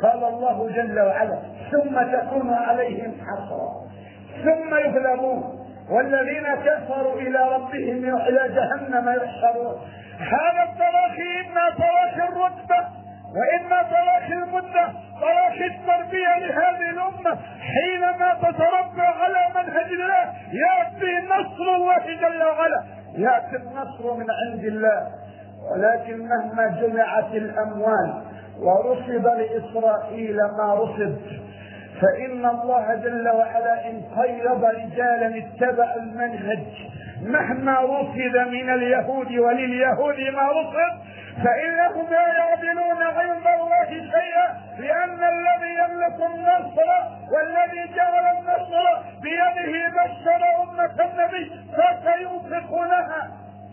قال الله جل وعلا: ثم تكون عليهم حسرة ثم يغلبون والذين كفروا إلى ربهم إلى جهنم يحشرون. هذا التراخي إما تراخي الرتبة وإما تراخي المدة، تراخي التربية لهذه الأمة. حينما تتربى على منهج الله يأتي نصر الله جل وعلا، يأتي النصر من عند الله. ولكن مهما جمعت الأموال ورصد لإسرائيل ما رصد، فإن الله جل وعلا إن قيض رجالا اتبعوا المنهج مهما رصد من اليهود ولليهود ما رصد، فإنهم لا يعدلون عند الله شيئا، لأن الذي يملك النصر والذي جعل النصر بيده بشر أمة النبي فسينفقونها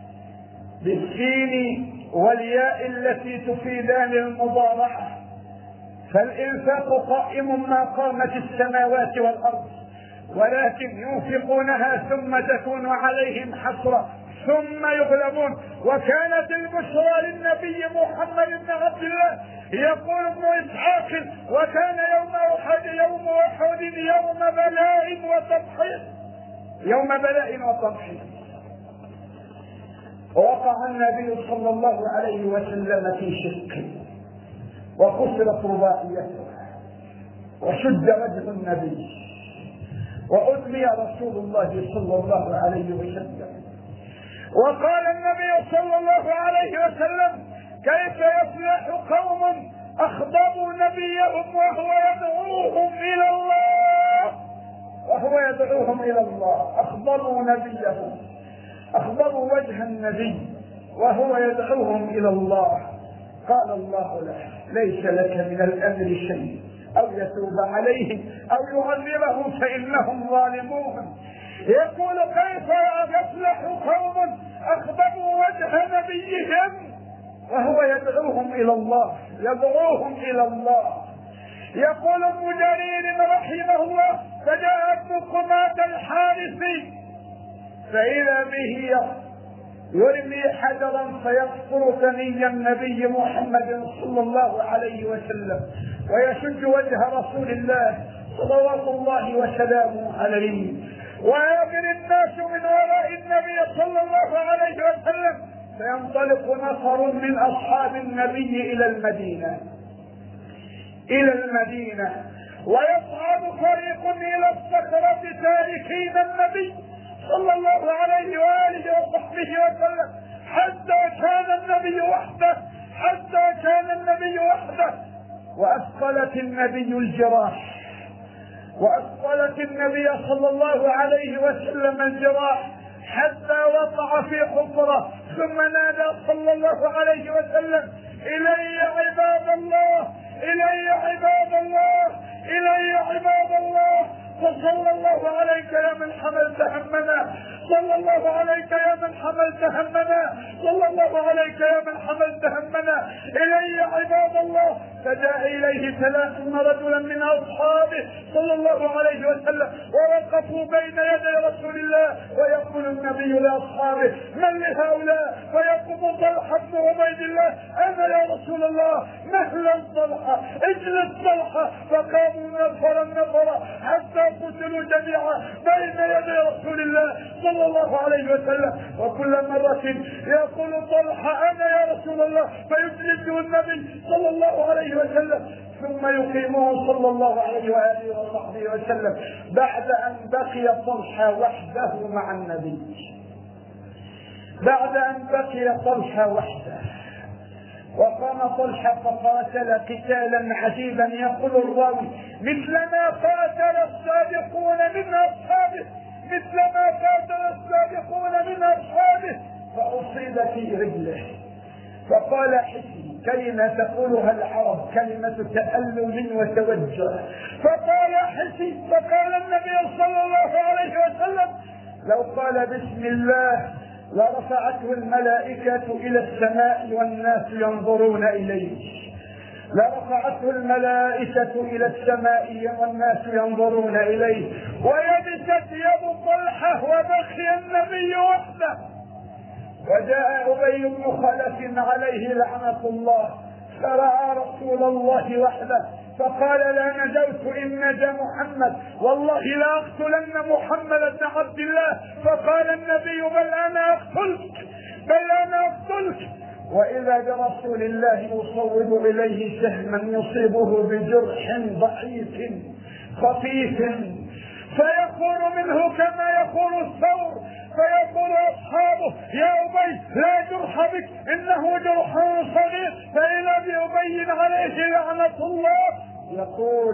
بالسين والياء التي تفيدان المضارعة. فالإنفاق قائم ما قامت السماوات والأرض، ولكن ينفقونها ثم تكون عليهم حسرة ثم يغلبون. وكانت البشرى للنبي محمد بن عبد الله. يقول ابن إسحاق: وكان يوم أحد يوم أحد يوم بلاء وتضحية، يوم بلاء وتضحية. ووقع النبي صلى الله عليه وسلم في شك وكسرت رباعيته وشد وجه النبي وأدمي رسول الله صلى الله عليه وسلم. وقال النبي صلى الله عليه وسلم: كيف يفلح قوم أخضبوا نبيهم وهو يدعوهم إلى الله، وهو يدعوهم إلى الله. أخضبوا نبيهم، أخضبوا وجه النبي وهو يدعوهم إلى الله. قال الله له: ليس لك من الأمر شيء، أو يتوب عليهم أو يعذبهم فإنهم ظالمون. يقول: كيف يفلح قوم أخضبوا وجه نبيهم وهو يدعوهم إلى الله، يدعوهم إلى الله. يقول ابن جرير رحمه الله: فجاء ابن قماة الحارثي فإذا به يرمي حجرا فيقصر ثني النبي محمد صلى الله عليه وسلم ويشج وجه رسول الله صلوات الله وسلامه عليه، ويجري الناس من وراء النبي صلى الله عليه وسلم، فينطلق نفر من أصحاب النبي إلى المدينة إلى المدينة ويصعد فريق إلى الصخرة تاركين النبي صلى الله عليه وآله وصحبه وسلم، حتى كان النبي وحده حتى كان النبي وحده وأثقلت النبي الجراح وأثقلت النبي صلى الله عليه وسلم الجراح حتى وقع في حفرة، ثم نادى صلى الله عليه وسلم: إلي عباد الله، إلي عباد الله، إلي عباد الله. فصلى الله عليك يا من حملت همنا، صلى الله عليك يا من حملت همنا، صلى الله عليك يا من حملت همنا، إلي عباد الله. فجاء إليه ثلاثون رجلا من أصحابه صلى الله عليه وسلم ووقفوا بين يدي رسول الله، ويقول النبي لأصحابه: من لهؤلاء؟ ويقوم طلحة بن عبيد الله: أنا يا رسول الله. مهلا طلحة، اجلس طلحة. فقاموا نفرا نفرا حتى قتلوا جميعا بين يدي رسول الله صلى الله عليه وسلم. وكل مرة يقول طلحة: أنا يا رسول الله، فيجلسه النبي صلى الله عليه وسلم، ثم يقيمه صلى الله عليه وآله وصحبه وسلم بعد أن بقي طلحة وحده مع النبي. بعد أن بقي طلحة وحده وقام طلحة فقاتل قتالا عجيبا. يقول الراوي: مثلما قاتل السابقون من أصحابه، مثلما قاتل السابقون من أصحابه. فأصيب في رجله فقال: حسي، كلمة تقولها العرب، كلمة تألم وتوجه. فقال: حسي. فقال النبي صلى الله عليه وسلم: لو قال بسم الله لرفعته الملائكة إلى السماء والناس ينظرون إليه، لرفعته الملائكة إلى السماء والناس ينظرون إليه. ويبست يد طلحة وبقي النبي وحده. وجاء أبي بن خلف عليه لعنة الله فرأى رسول الله وحده فقال لا نجوت إن نجا محمد، والله لا أقتلن محمد بن عبد الله. فقال النبي بل أنا أقتلك بل أنا أقتلك. وإذا برسول الله يصوب إليه سهما يصيبه بجرح ضعيف خفيف فيخور منه كما يخور الثور، فيقول أصحابه يا أبي لا جرح بك إنه جرح صغير، فإذا بأبي عليه لعنة الله يقول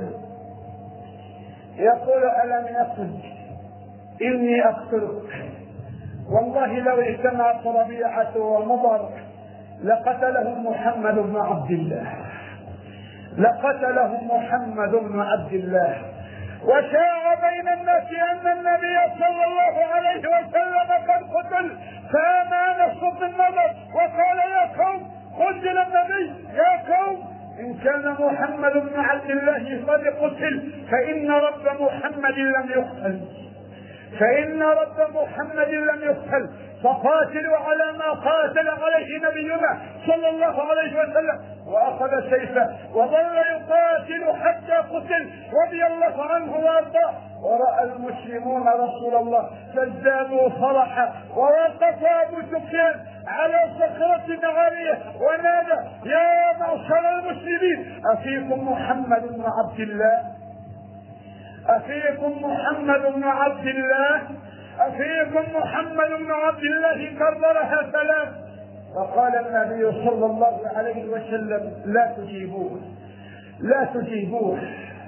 يقول ألم يقل إني أقتلك، والله لو اجتمعت ربيعة ومضر لقتلهم محمد بن عبد الله لقتلهم محمد بن عبد الله. وشاع بين الناس أن النبي صلى الله عليه وسلم قد قتل، فأما نص النظر وقال يا قوم قتل النبي، يا قوم إن كان محمد بن عبد الله قد قتل فإن رب محمد لم يقتل فإن رب محمد لم يقتل فقاتلوا على ما قاتل عليه نبينا صلى الله عليه وسلم. وأخذ سيفه وظل يقاتل حتى قتل رضي الله عنه وارضاه. ورأى المسلمون رسول الله فازدادوا فرحا، ووقف أبو سفيان على صخرة عالية ونادى يا معشر المسلمين أفيكم محمد بن عبد الله أفيكم محمد بن عبد الله أفيكم محمد بن عبد الله كررها ثلاث. فقال النبي صلى الله عليه وسلم لا تجيبوه لا تجيبوه.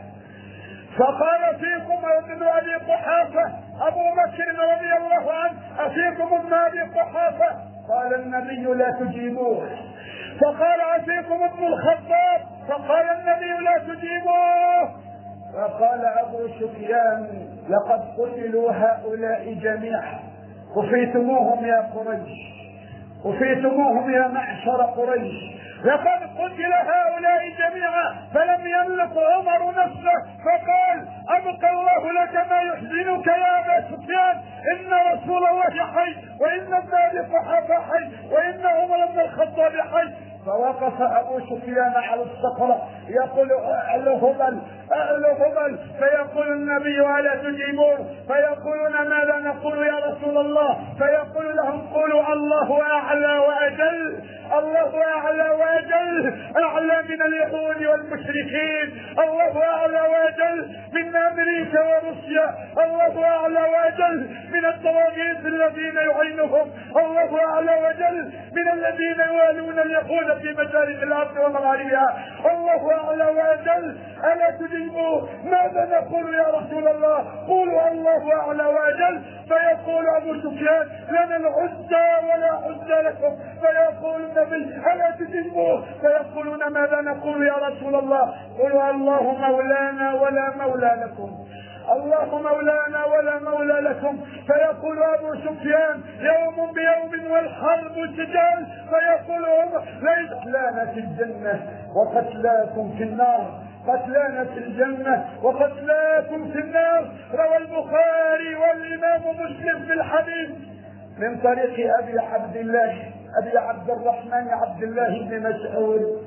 فقال فيكم ابن أبي قحافة أبو بكر رضي الله عنه أفيكم ابن أبي قحافة؟ قال النبي لا تجيبوه. فقال أفيكم ابن الخطاب؟ فقال النبي لا تجيبوه. فقال أبو سفيان لقد قتلوا هؤلاء جميعا، كفيتموهم يا قريش كفيتموهم يا معشر قريش، لقد قتل هؤلاء جميعا. فلم يملك عمر نفسه فقال أبقى الله لك ما يحزنك يا أبا سفيان، إن رسول الله حي وإن ابن أبي قحافة حي وإن عمر بن الخطاب حي. فوقف أبو سفيان على الصخرة يقول أهل هبل أهل هبل، فيقول النبي ألا تجيبون؟ فيقولون ماذا نقول يا رسول الله؟ فيقول لهم قولوا الله أعلى وأجل الله أعلى وأجل، أعلى من اليهود والمشركين، الله أعلى وأجل من أمريكا وروسيا، الله أعلى وأجل من الطواغيت الذين يعينهم، الله أعلى وأجل من الذين يوالون اليهود في مشارق الأرض ومغاربها، الله أعلى وأجل. ألا تجيبوا؟ ماذا نقول يا رسول الله؟ قولوا الله أعلى وأجل. فيقول أبو سفيان لنا العزى ولا عزى لكم. فيقول النبي ألا تجيبوا؟ فيقولون ماذا نقول يا رسول الله؟ قولوا الله مولانا ولا مولى لكم الله مولانا ولا مولى لكم. فيقول أبو سفيان يوم بيوم والحرب سجال. فيقول عمر قتلانا في الجنة وقتلاكم في النار قتلانا في الجنة وقتلاكم في النار. روى البخاري والإمام مسلم في الحديث من طريق أبي عبد الله أبي عبد الرحمن عبد الله بن مسعود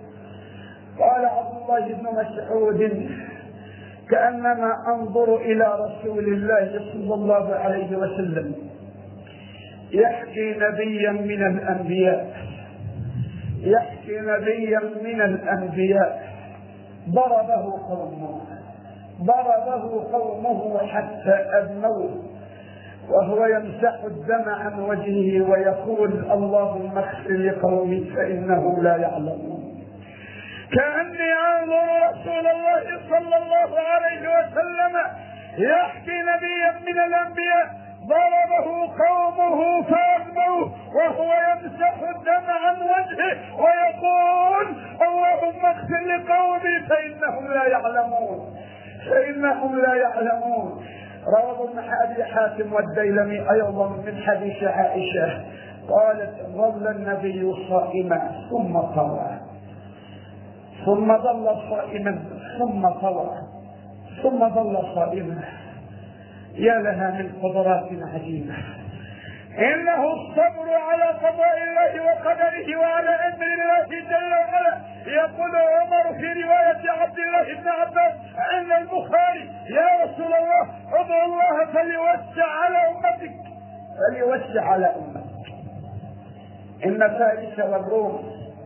قال عبد الله بن مسعود كأنما أنظر إلى رسول الله صلى الله عليه وسلم يحكي نبيا من الأنبياء يحكي نبيا من الأنبياء ضربه قومه ضربه قومه حتى أدموه وهو يمسح الدم عن وجهه ويقول اللهم اغفر لقومي فإنهم لا يعلمون. كأني أنظر رسول الله صلى الله عليه وسلم يحكي نبيا من الأنبياء ضربه قومه فأدموه وهو يمسح الدم عن وجهه ويقول اللهم اغفر لقومي فإنهم لا يعلمون فإنهم لا يعلمون. روى ابن أبي حاتم والديلمي أيضا من حديث عائشة قالت ظل النبي صائما ثم طوى ثم ظل صائما ثم طوى ثم ظل صائما. يا لها من قدرات عجيبة. إنه الصبر على قضاء الله وقدره وعلى أمر الله جل وعلا فليوسع على أمته. إن فارس والروم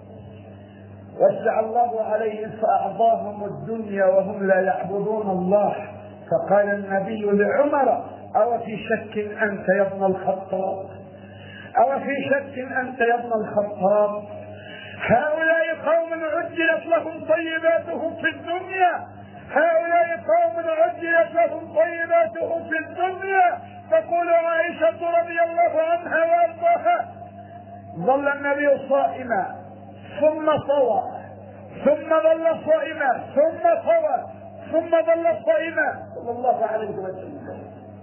وسع الله عليهم فأعطاهم الدنيا وهم لا يعبدون الله، فقال النبي لعمر: أو في شك أنت يا ابن الخطاب؟ أو في شك أنت يا ابن الخطاب؟ هؤلاء قوم عجلت لهم طيباتهم في الدنيا، هؤلاء قوم عجلت لهم طيباتهم في الدنيا. تقول عائشة رضي الله عنها وارضاها: ظل النبي صائما ثم طوى، ثم ظل صائما ثم طوى، ثم ظل صائما صلى الله عليه وسلم،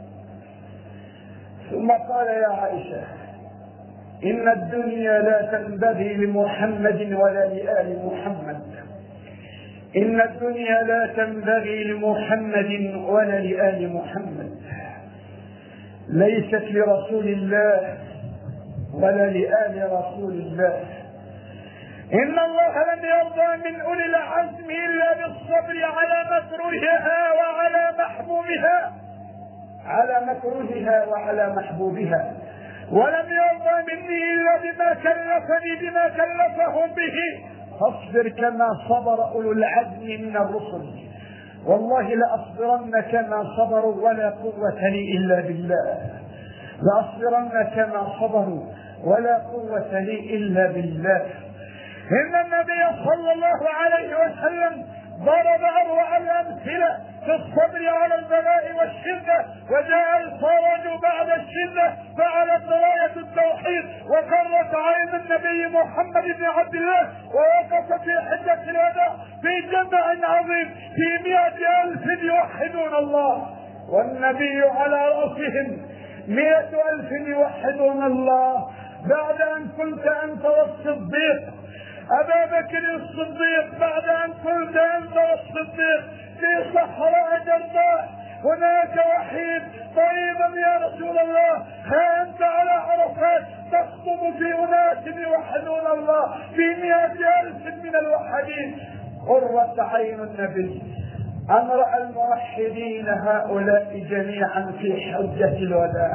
ثم قال: يا عائشة، إن الدنيا لا تنبغي لمحمد ولا لآل محمد، إن الدنيا لا تنبغي لمحمد ولا لآل محمد، ليست لرسول الله ولا لآل رسول الله. إن الله لم يرضى من أولي العزم إلا بالصبر على مكروهها وعلى محبوبها، على مكروهها وعلى محبوبها، ولم يرضى مني إلا بما كلفني بما كلفهم به. فاصبر كما صبر أولو العزم من الرسل، والله لأصبرن كما صبروا ولا قوة لي إلا بالله، لأصبرن كما صبروا ولا قوة لي إلا بالله. إن النبي صلى الله عليه وسلم ضرب أروع الأمثلة في الصبر على البلاء والشدة، وجاء الفرج بعد الشدة، فعلت راية التوحيد وقرت عين النبي محمد بن عبد الله، ووقف في حجة الوداع في جمع عظيم في مئة ألف يوحدون الله، والنبي على رأسهم مئة ألف يوحدون الله، بعد أن كنت أنت والصديق أبا بكر الصديق، بعد أن كنت أنت والصديق في صحراء جرداء هناك وحيد طيبا يا رسول الله، ها أنت على عرفات تخطب في أناس يوحدون الله في مئة ألف من الوحدين. قرة عين النبي أن رأى الموحدين هؤلاء جميعا في حجة الوداع،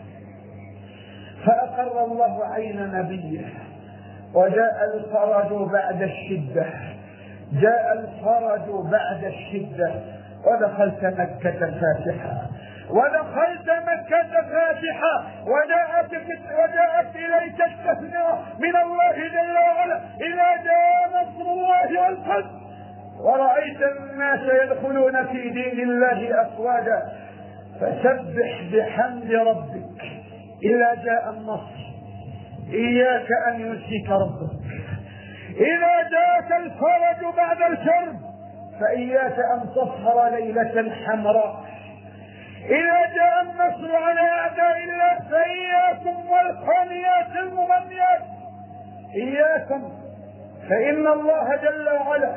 فأقر الله عين نبيه، وجاء الفرج بعد الشدة، جاء الفرج بعد الشدة، ودخلت مكة فاتحة، ودخلت مكة فاتحة، وجاءت, وجاءت إليك التثنية من الله جل وعلا: إذا جاء نصر الله والفتح ورأيت الناس يدخلون في دين الله أفواجا، فسبح بحمد ربك إذا جاء النصر، إياك أن ينسيك ربك. إذا جاءك الفرج بعد الكرب فإياك أن تسهر ليلة حمراء. إذا جاء النصر على أعداء الله فإياكم والخانيات المغنيات، إياكم، فإن الله جل وعلا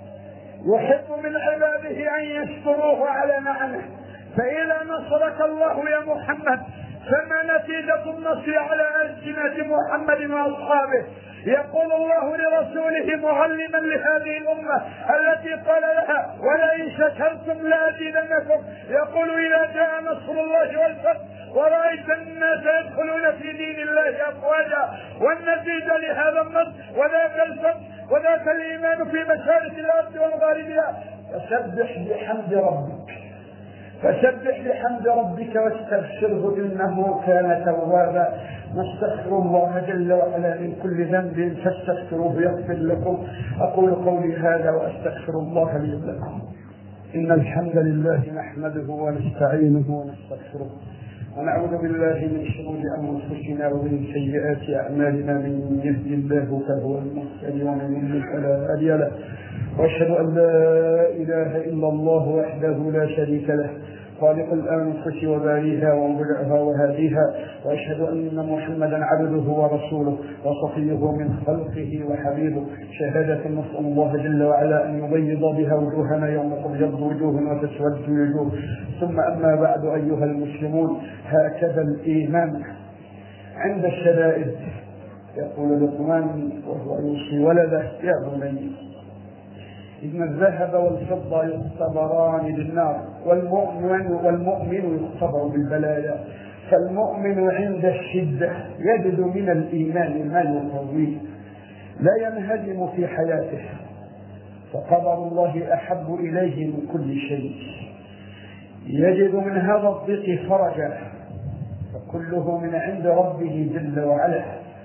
يحب من عباده أن يشكروه على نعمه. فإذا نصرك الله يا محمد فما نتيجة النصر على ألسنة محمد وأصحابه؟ يقول الله لرسوله معلما لهذه الأمة التي قال لها: ولئن شكرتم لأزيدنكم، يقول: إذا جاء نصر الله والفتح ورأيت الناس يدخلون في دين الله أفواجا. والنتيجة لهذا النصر وذاك الفتح وذاك الإيمان في مشارق الأرض ومغاربها: فسبح بحمد ربك، فسبح بحمد ربك واستغفره إنه كان توابا. نستغفر الله جل وعلا من كل ذنب فاستغفروه يغفر لكم. أقول قولي هذا وأستغفر الله لي ولكم. إن الحمد لله نحمده ونستعينه ونستغفره، ونعوذ بالله من شرور أنفسنا ومن سيئات أعمالنا، من يهدي الله فهو المهتدي ومن يضلل فلا هادي له، وأشهد أن لا إله إلا الله وحده لا شريك له، خالق الأنفس وباريها ومبدعها وهاديها، وأشهد أن محمدا عبده ورسوله وصفيه من خلقه وحبيبه، شهادة نسأل الله جل وعلا أن يبيض بها وجوهنا يوم تبيض وجوه وتسود وجوه. ثم أما بعد أيها المسلمون، هكذا الإيمان عند الشدائد. يقول لقمان وهو يوصي ولده: يا بني إن الذهب والفضة يختبران بالنار، والمؤمن والمؤمن يختبر بالبلايا، فالمؤمن عند الشدة يجد من الإيمان ما يقويه، لا ينهزم في حياته، فقدر الله أحب إليه من كل شيء، يجد من هذا الضيق فرجا، فكله من عند ربه جل وعلا.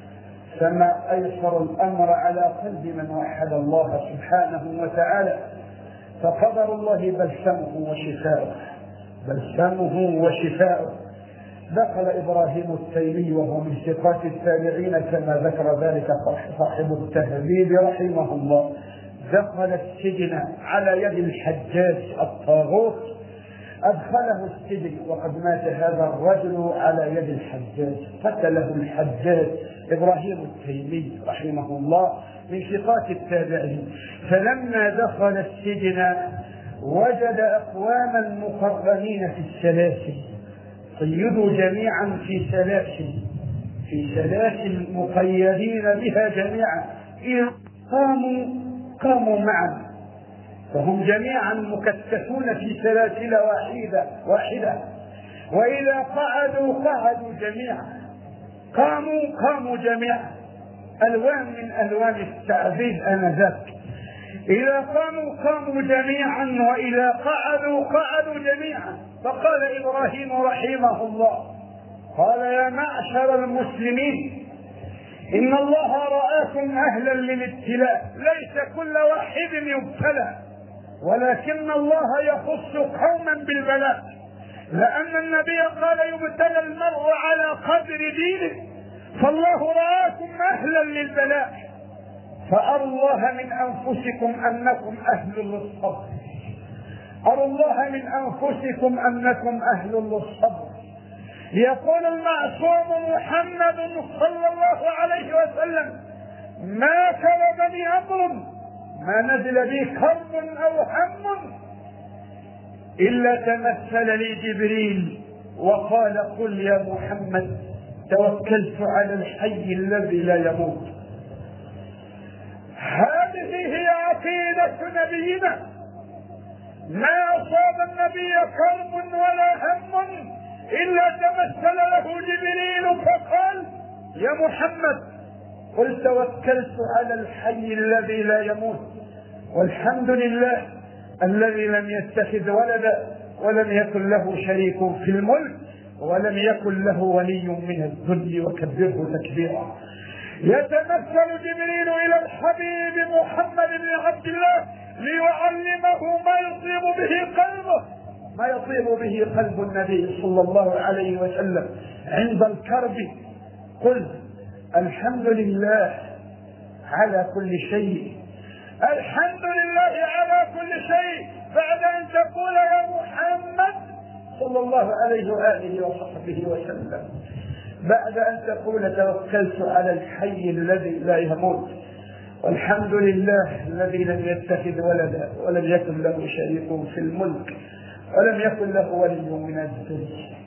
فما أيسر الأمر على قلب من وحد الله سبحانه وتعالى، فقدر الله بلسمه وشفاؤه، بلسمه وشفاؤه. دخل إبراهيم التيمي وهو من ثقات التابعين كما ذكر ذلك صاحب التهذيب رحمه الله، دخل السجن على يد الحجاج الطاغوت، أدخله السجن وقد مات هذا الرجل على يد الحجاج، قتله الحجاج إبراهيم التيمي رحمه الله من ثقات التابعين. فلما دخل السجن وجد أقواما مقرنين في السلاسل، قيدوا جميعا في سلاسل في سلاسل مقيدين بها جميعا، قاموا قاموا معا، فهم جميعا مكتفون في سلاسل واحدة واحدة وإذا قعدوا قعدوا جميعا، قاموا قاموا جميعا، ألوان من ألوان التعذيب آنذاك. إذا قاموا قاموا جميعا وإذا قعدوا قعدوا جميعا. فقال إبراهيم رحمه الله، قال: يا معشر المسلمين، إن الله رآكم أهلا للابتلاء، ليس كل واحد يبتلى، ولكن الله يخص قوما بالبلاء، لأن النبي قال: يبتلى المرء على قدر دينه، فالله رآكم أهلا للبلاء، فأروا الله من أنفسكم أنكم أهل للصبر، أروا الله من أنفسكم أنكم أهل للصبر. يقول المعصوم محمد صلى الله عليه وسلم: ما كربني أمر، ما نزل بي كرب أو هم إلا تمثل لي جبريل وقال: قل يا محمد توكلت على الحي الذي لا يموت. هذه هي عقيدة نبينا، ما أصاب النبي كرب ولا هم إلا تمثل له جبريل فقال: يا محمد قل توكلت على الحي الذي لا يموت. والحمد لله الذي لم يتخذ ولدا ولم يكن له شريك في الملك ولم يكن له ولي من الذل وكبره تكبيرا. يتمثل جبريل إلى الحبيب محمد بن عبد الله ليعلمه ما يطيب به قلبه، ما يطيب به قلب النبي صلى الله عليه وسلم عند الكرب. قل الحمد لله على كل شيء، الحمد لله على كل شيء، بعد أن تقول يا محمد صلى الله عليه وآله وصحبه وسلم، بعد أن تقول توكلت على الحي الذي لا يموت، والحمد لله الذي لم يتخذ ولدا ولم يكن له شريك في الملك ولم يكن له ولي من الذل.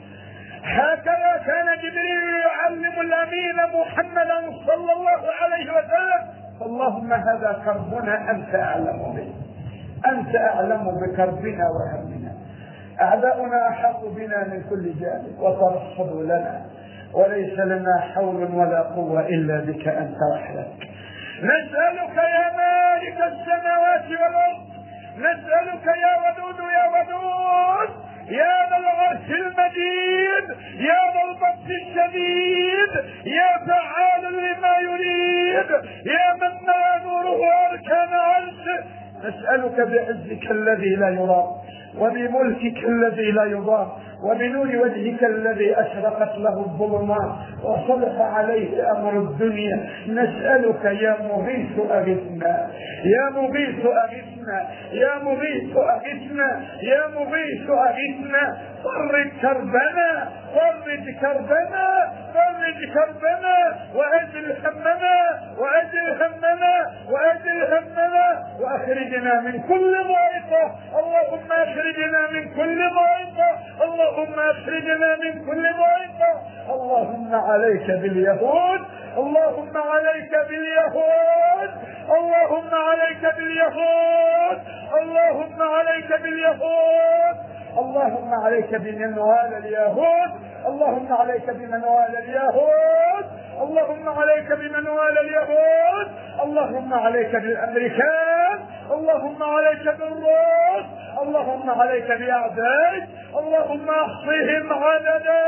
هكذا كان جبريل يعلم الأمين محمدا صلى الله عليه وسلم. اللهم هذا كربنا أنت أعلم به، أنت أعلم بكربنا وهمنا، أعداؤنا أحاطوا بنا من كل جانب وترصدوا لنا، وليس لنا حول ولا قوة إلا بك أنت وحدك. نسألك يا مالك السماوات والأرض، نسألك يا ودود يا ودود يا ذا العرش المجيد، يا ذا البطش الشديد، يا فعال لما يريد، يا من ما نوره أركان عرشه، نسألك بعزك الذي لا يرام، وبملكك الذي لا يضام، وبنور وجهك الذي أشرقت له الظلمات وصلح عليه أمر الدنيا، نسألك يا مغيث أغثنا، يا مغيث أغثنا، يا مغيث أغثنا، يا مغيث أغثنا، فرج كربنا، فرج كربنا، فرج كربنا، وأجل همنا، وأجل همنا، وأجل همنا، وأخرجنا من كل ضائقة، اللهم أخرجنا من كل ضائقة، اللهم أخرجنا من كل ضائقة. اللهم عليك باليهود، اللهم عليك باليهود، اللهم عليك باليهود، اللهم عليك باليهود، اللهم عليك بمن والى اليهود، اللهم عليك بمن والى اليهود، اللهم عليك بمن والى اليهود، اللهم عليك بالامريكان، اللهم عليك بالروس، اللهم عليك باعدائك، اللهم احصهم عددا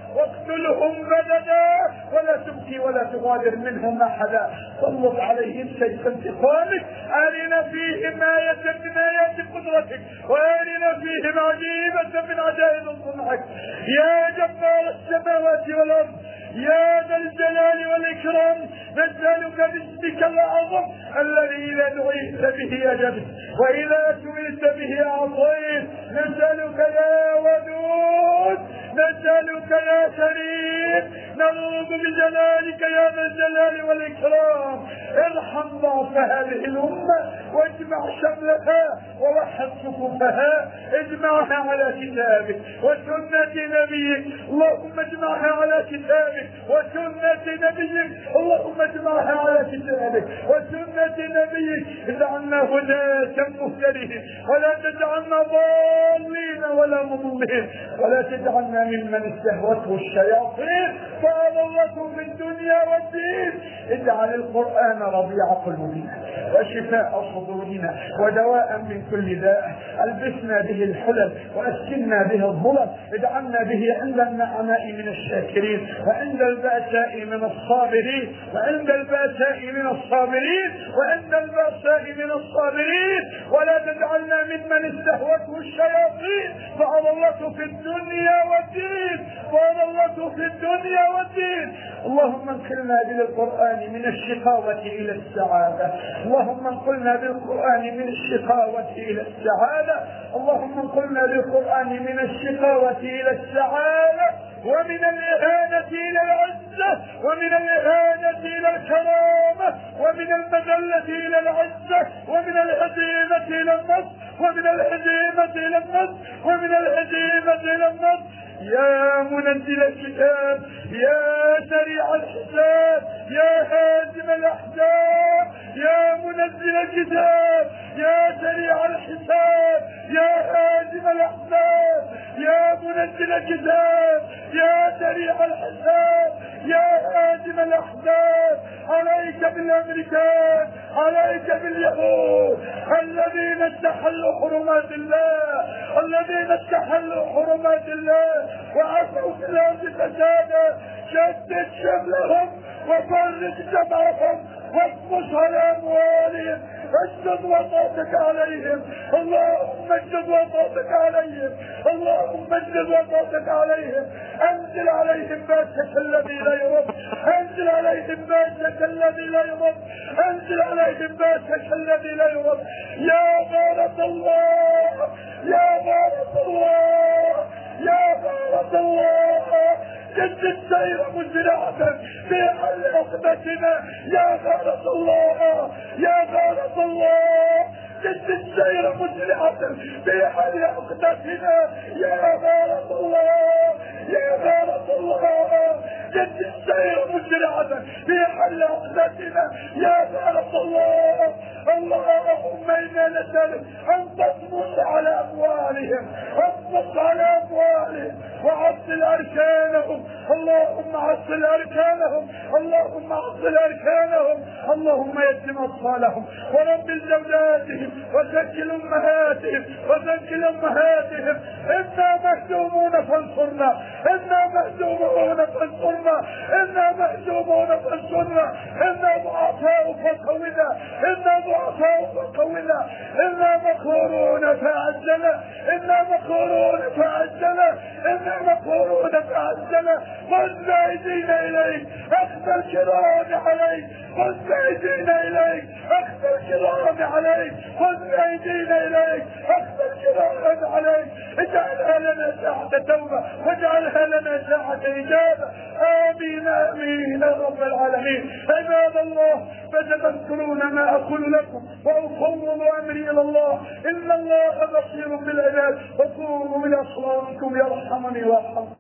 واقتلهم بددا ولا تبكي ولا تغادر منهم احدا، سلط عليهم سيف انتقامك، ارنا فيهم آية من آيات قدرتك، وارنا فيهم عجيبة من عجائب صنعك، يا جبار السماوات والارض، يا ذا الجلال والإكرام، نسألك باسمك الأعظم الذي إذا دعيت به أجبت وإذا سئلت به أعطيت، نسألك يا ودود، نسألك يا كريم، نعوذ بجلالك يا ذا الجلال والإكرام، ارحم ضعف هذه الأمة واجمع شملها ووحد صفوفها، اجمعها على كتابك وسنة نبيك، اللهم اجمعها على كتابك وسنة نبيك، اللهم اجمعها على كتابك وسنة نبيك، اجعلنا هداة مهتدين ولا تجعلنا ضالين ولا مضلين، ولا تجعلنا ممن استهوته الشياطين فأضلته في الدنيا والدين، اجعل القرآن ربيع قلوبنا وشفاء صدورنا ودواء من كل داء، البسنا به الحلل واسكننا به الظلم، اجعلنا به عند النعماء من الشاكرين وعند البأساء من الصابرين، وعند البأساء من الصابرين، وعند البأساء من الصابرين، ولا تجعلنا ممن استهوته الشياطين فأضلته في الدنيا والدين، فأضلته في الدنيا والدين، اللهم انقلنا بالقرآن من الشقاوة إلى السعادة، اللهم انقلنا بالقرآن من الشقاوة إلى السعادة، اللهم انقلنا بالقرآن من الشقاوة إلى السعادة، ومن الإهانة إلى العزة، ومن الإهانة إلى الكرامة، ومن المذلة إلى العزة، ومن الهزيمة إلى النصر، ومن الهزيمة إلى النصر، ومن الهزيمة إلى النصر، يا منزل الكتاب، يا سريع الحساب، يا هازم الأحزاب، يا منزل الكتاب، يا سريع الحساب، يا هازم الأحزاب، يا منزل الكتاب، يا سريع الحساب، يا هازم الأحزاب، عليك بالأمريكان، عليك باليهود الذين استحلوا حرمات الله، الذين استحلوا حرمات الله وعصوا في الأرض فسادا، شدد شملهم وفرق جمعهم واطمس على أموالهم، اشدد وطأتك عليهم، اللهم اشدد وطأتك عليهم، اللهم اشدد وطأتك عليهم، انزل عليهم بأسك الذي لا يرد، انزل عليهم بأسك الذي لا يرد، انزل عليهم بأسك الذي لا يرد، يا غارة الله، يا غارة الله، يا غارة الله، جدد سير مزرعة في حل عقبتنا، يا غارة الله، يا غارة الله، جدد سير مزرعة في حل عقبتنا، يا غارة الله، يا غارة الله، جدد سير مزرعة في حل عقبتنا، يا غارة الله، اللهم إنا نسألك أن تطمس على أموالهم، اطمس على أموالهم وعطل أركانهم، اللهم عطل أركانهم، اللهم عطل أركانهم، اللهم يتم أطفالهم ورب زوجاتهم وسكل أمهاتهم وسكل أمهاتهم، إنا مهزومون فانصرنا، إنا مهزومون فانصرنا، إنا مهزومون فانصرنا، إنا ضعفاء فقونا، إنا ضعفاء فقونا، إنا مقهورون فأعزنا، إنا مقهورون فأعزنا، إنا مقهورون فأعزنا، خذ بأيدينا إليك، أخذ الكرام عليك، خذ بأيدينا إليك، أخذ الكرام عليك، خذ بأيدينا إليك، أخذ الكرام عليك، اجعلها لنا ساعة توبة واجعلها لنا ساعة إجابة، آمين آمين يا رب العالمين. عباد الله، فتذكرون ما أقول لكم وأفوض أمري إلى الله، إن الله بصير بالعباد، وقوموا إلى صلاتكم يرحمني ويرحمكم.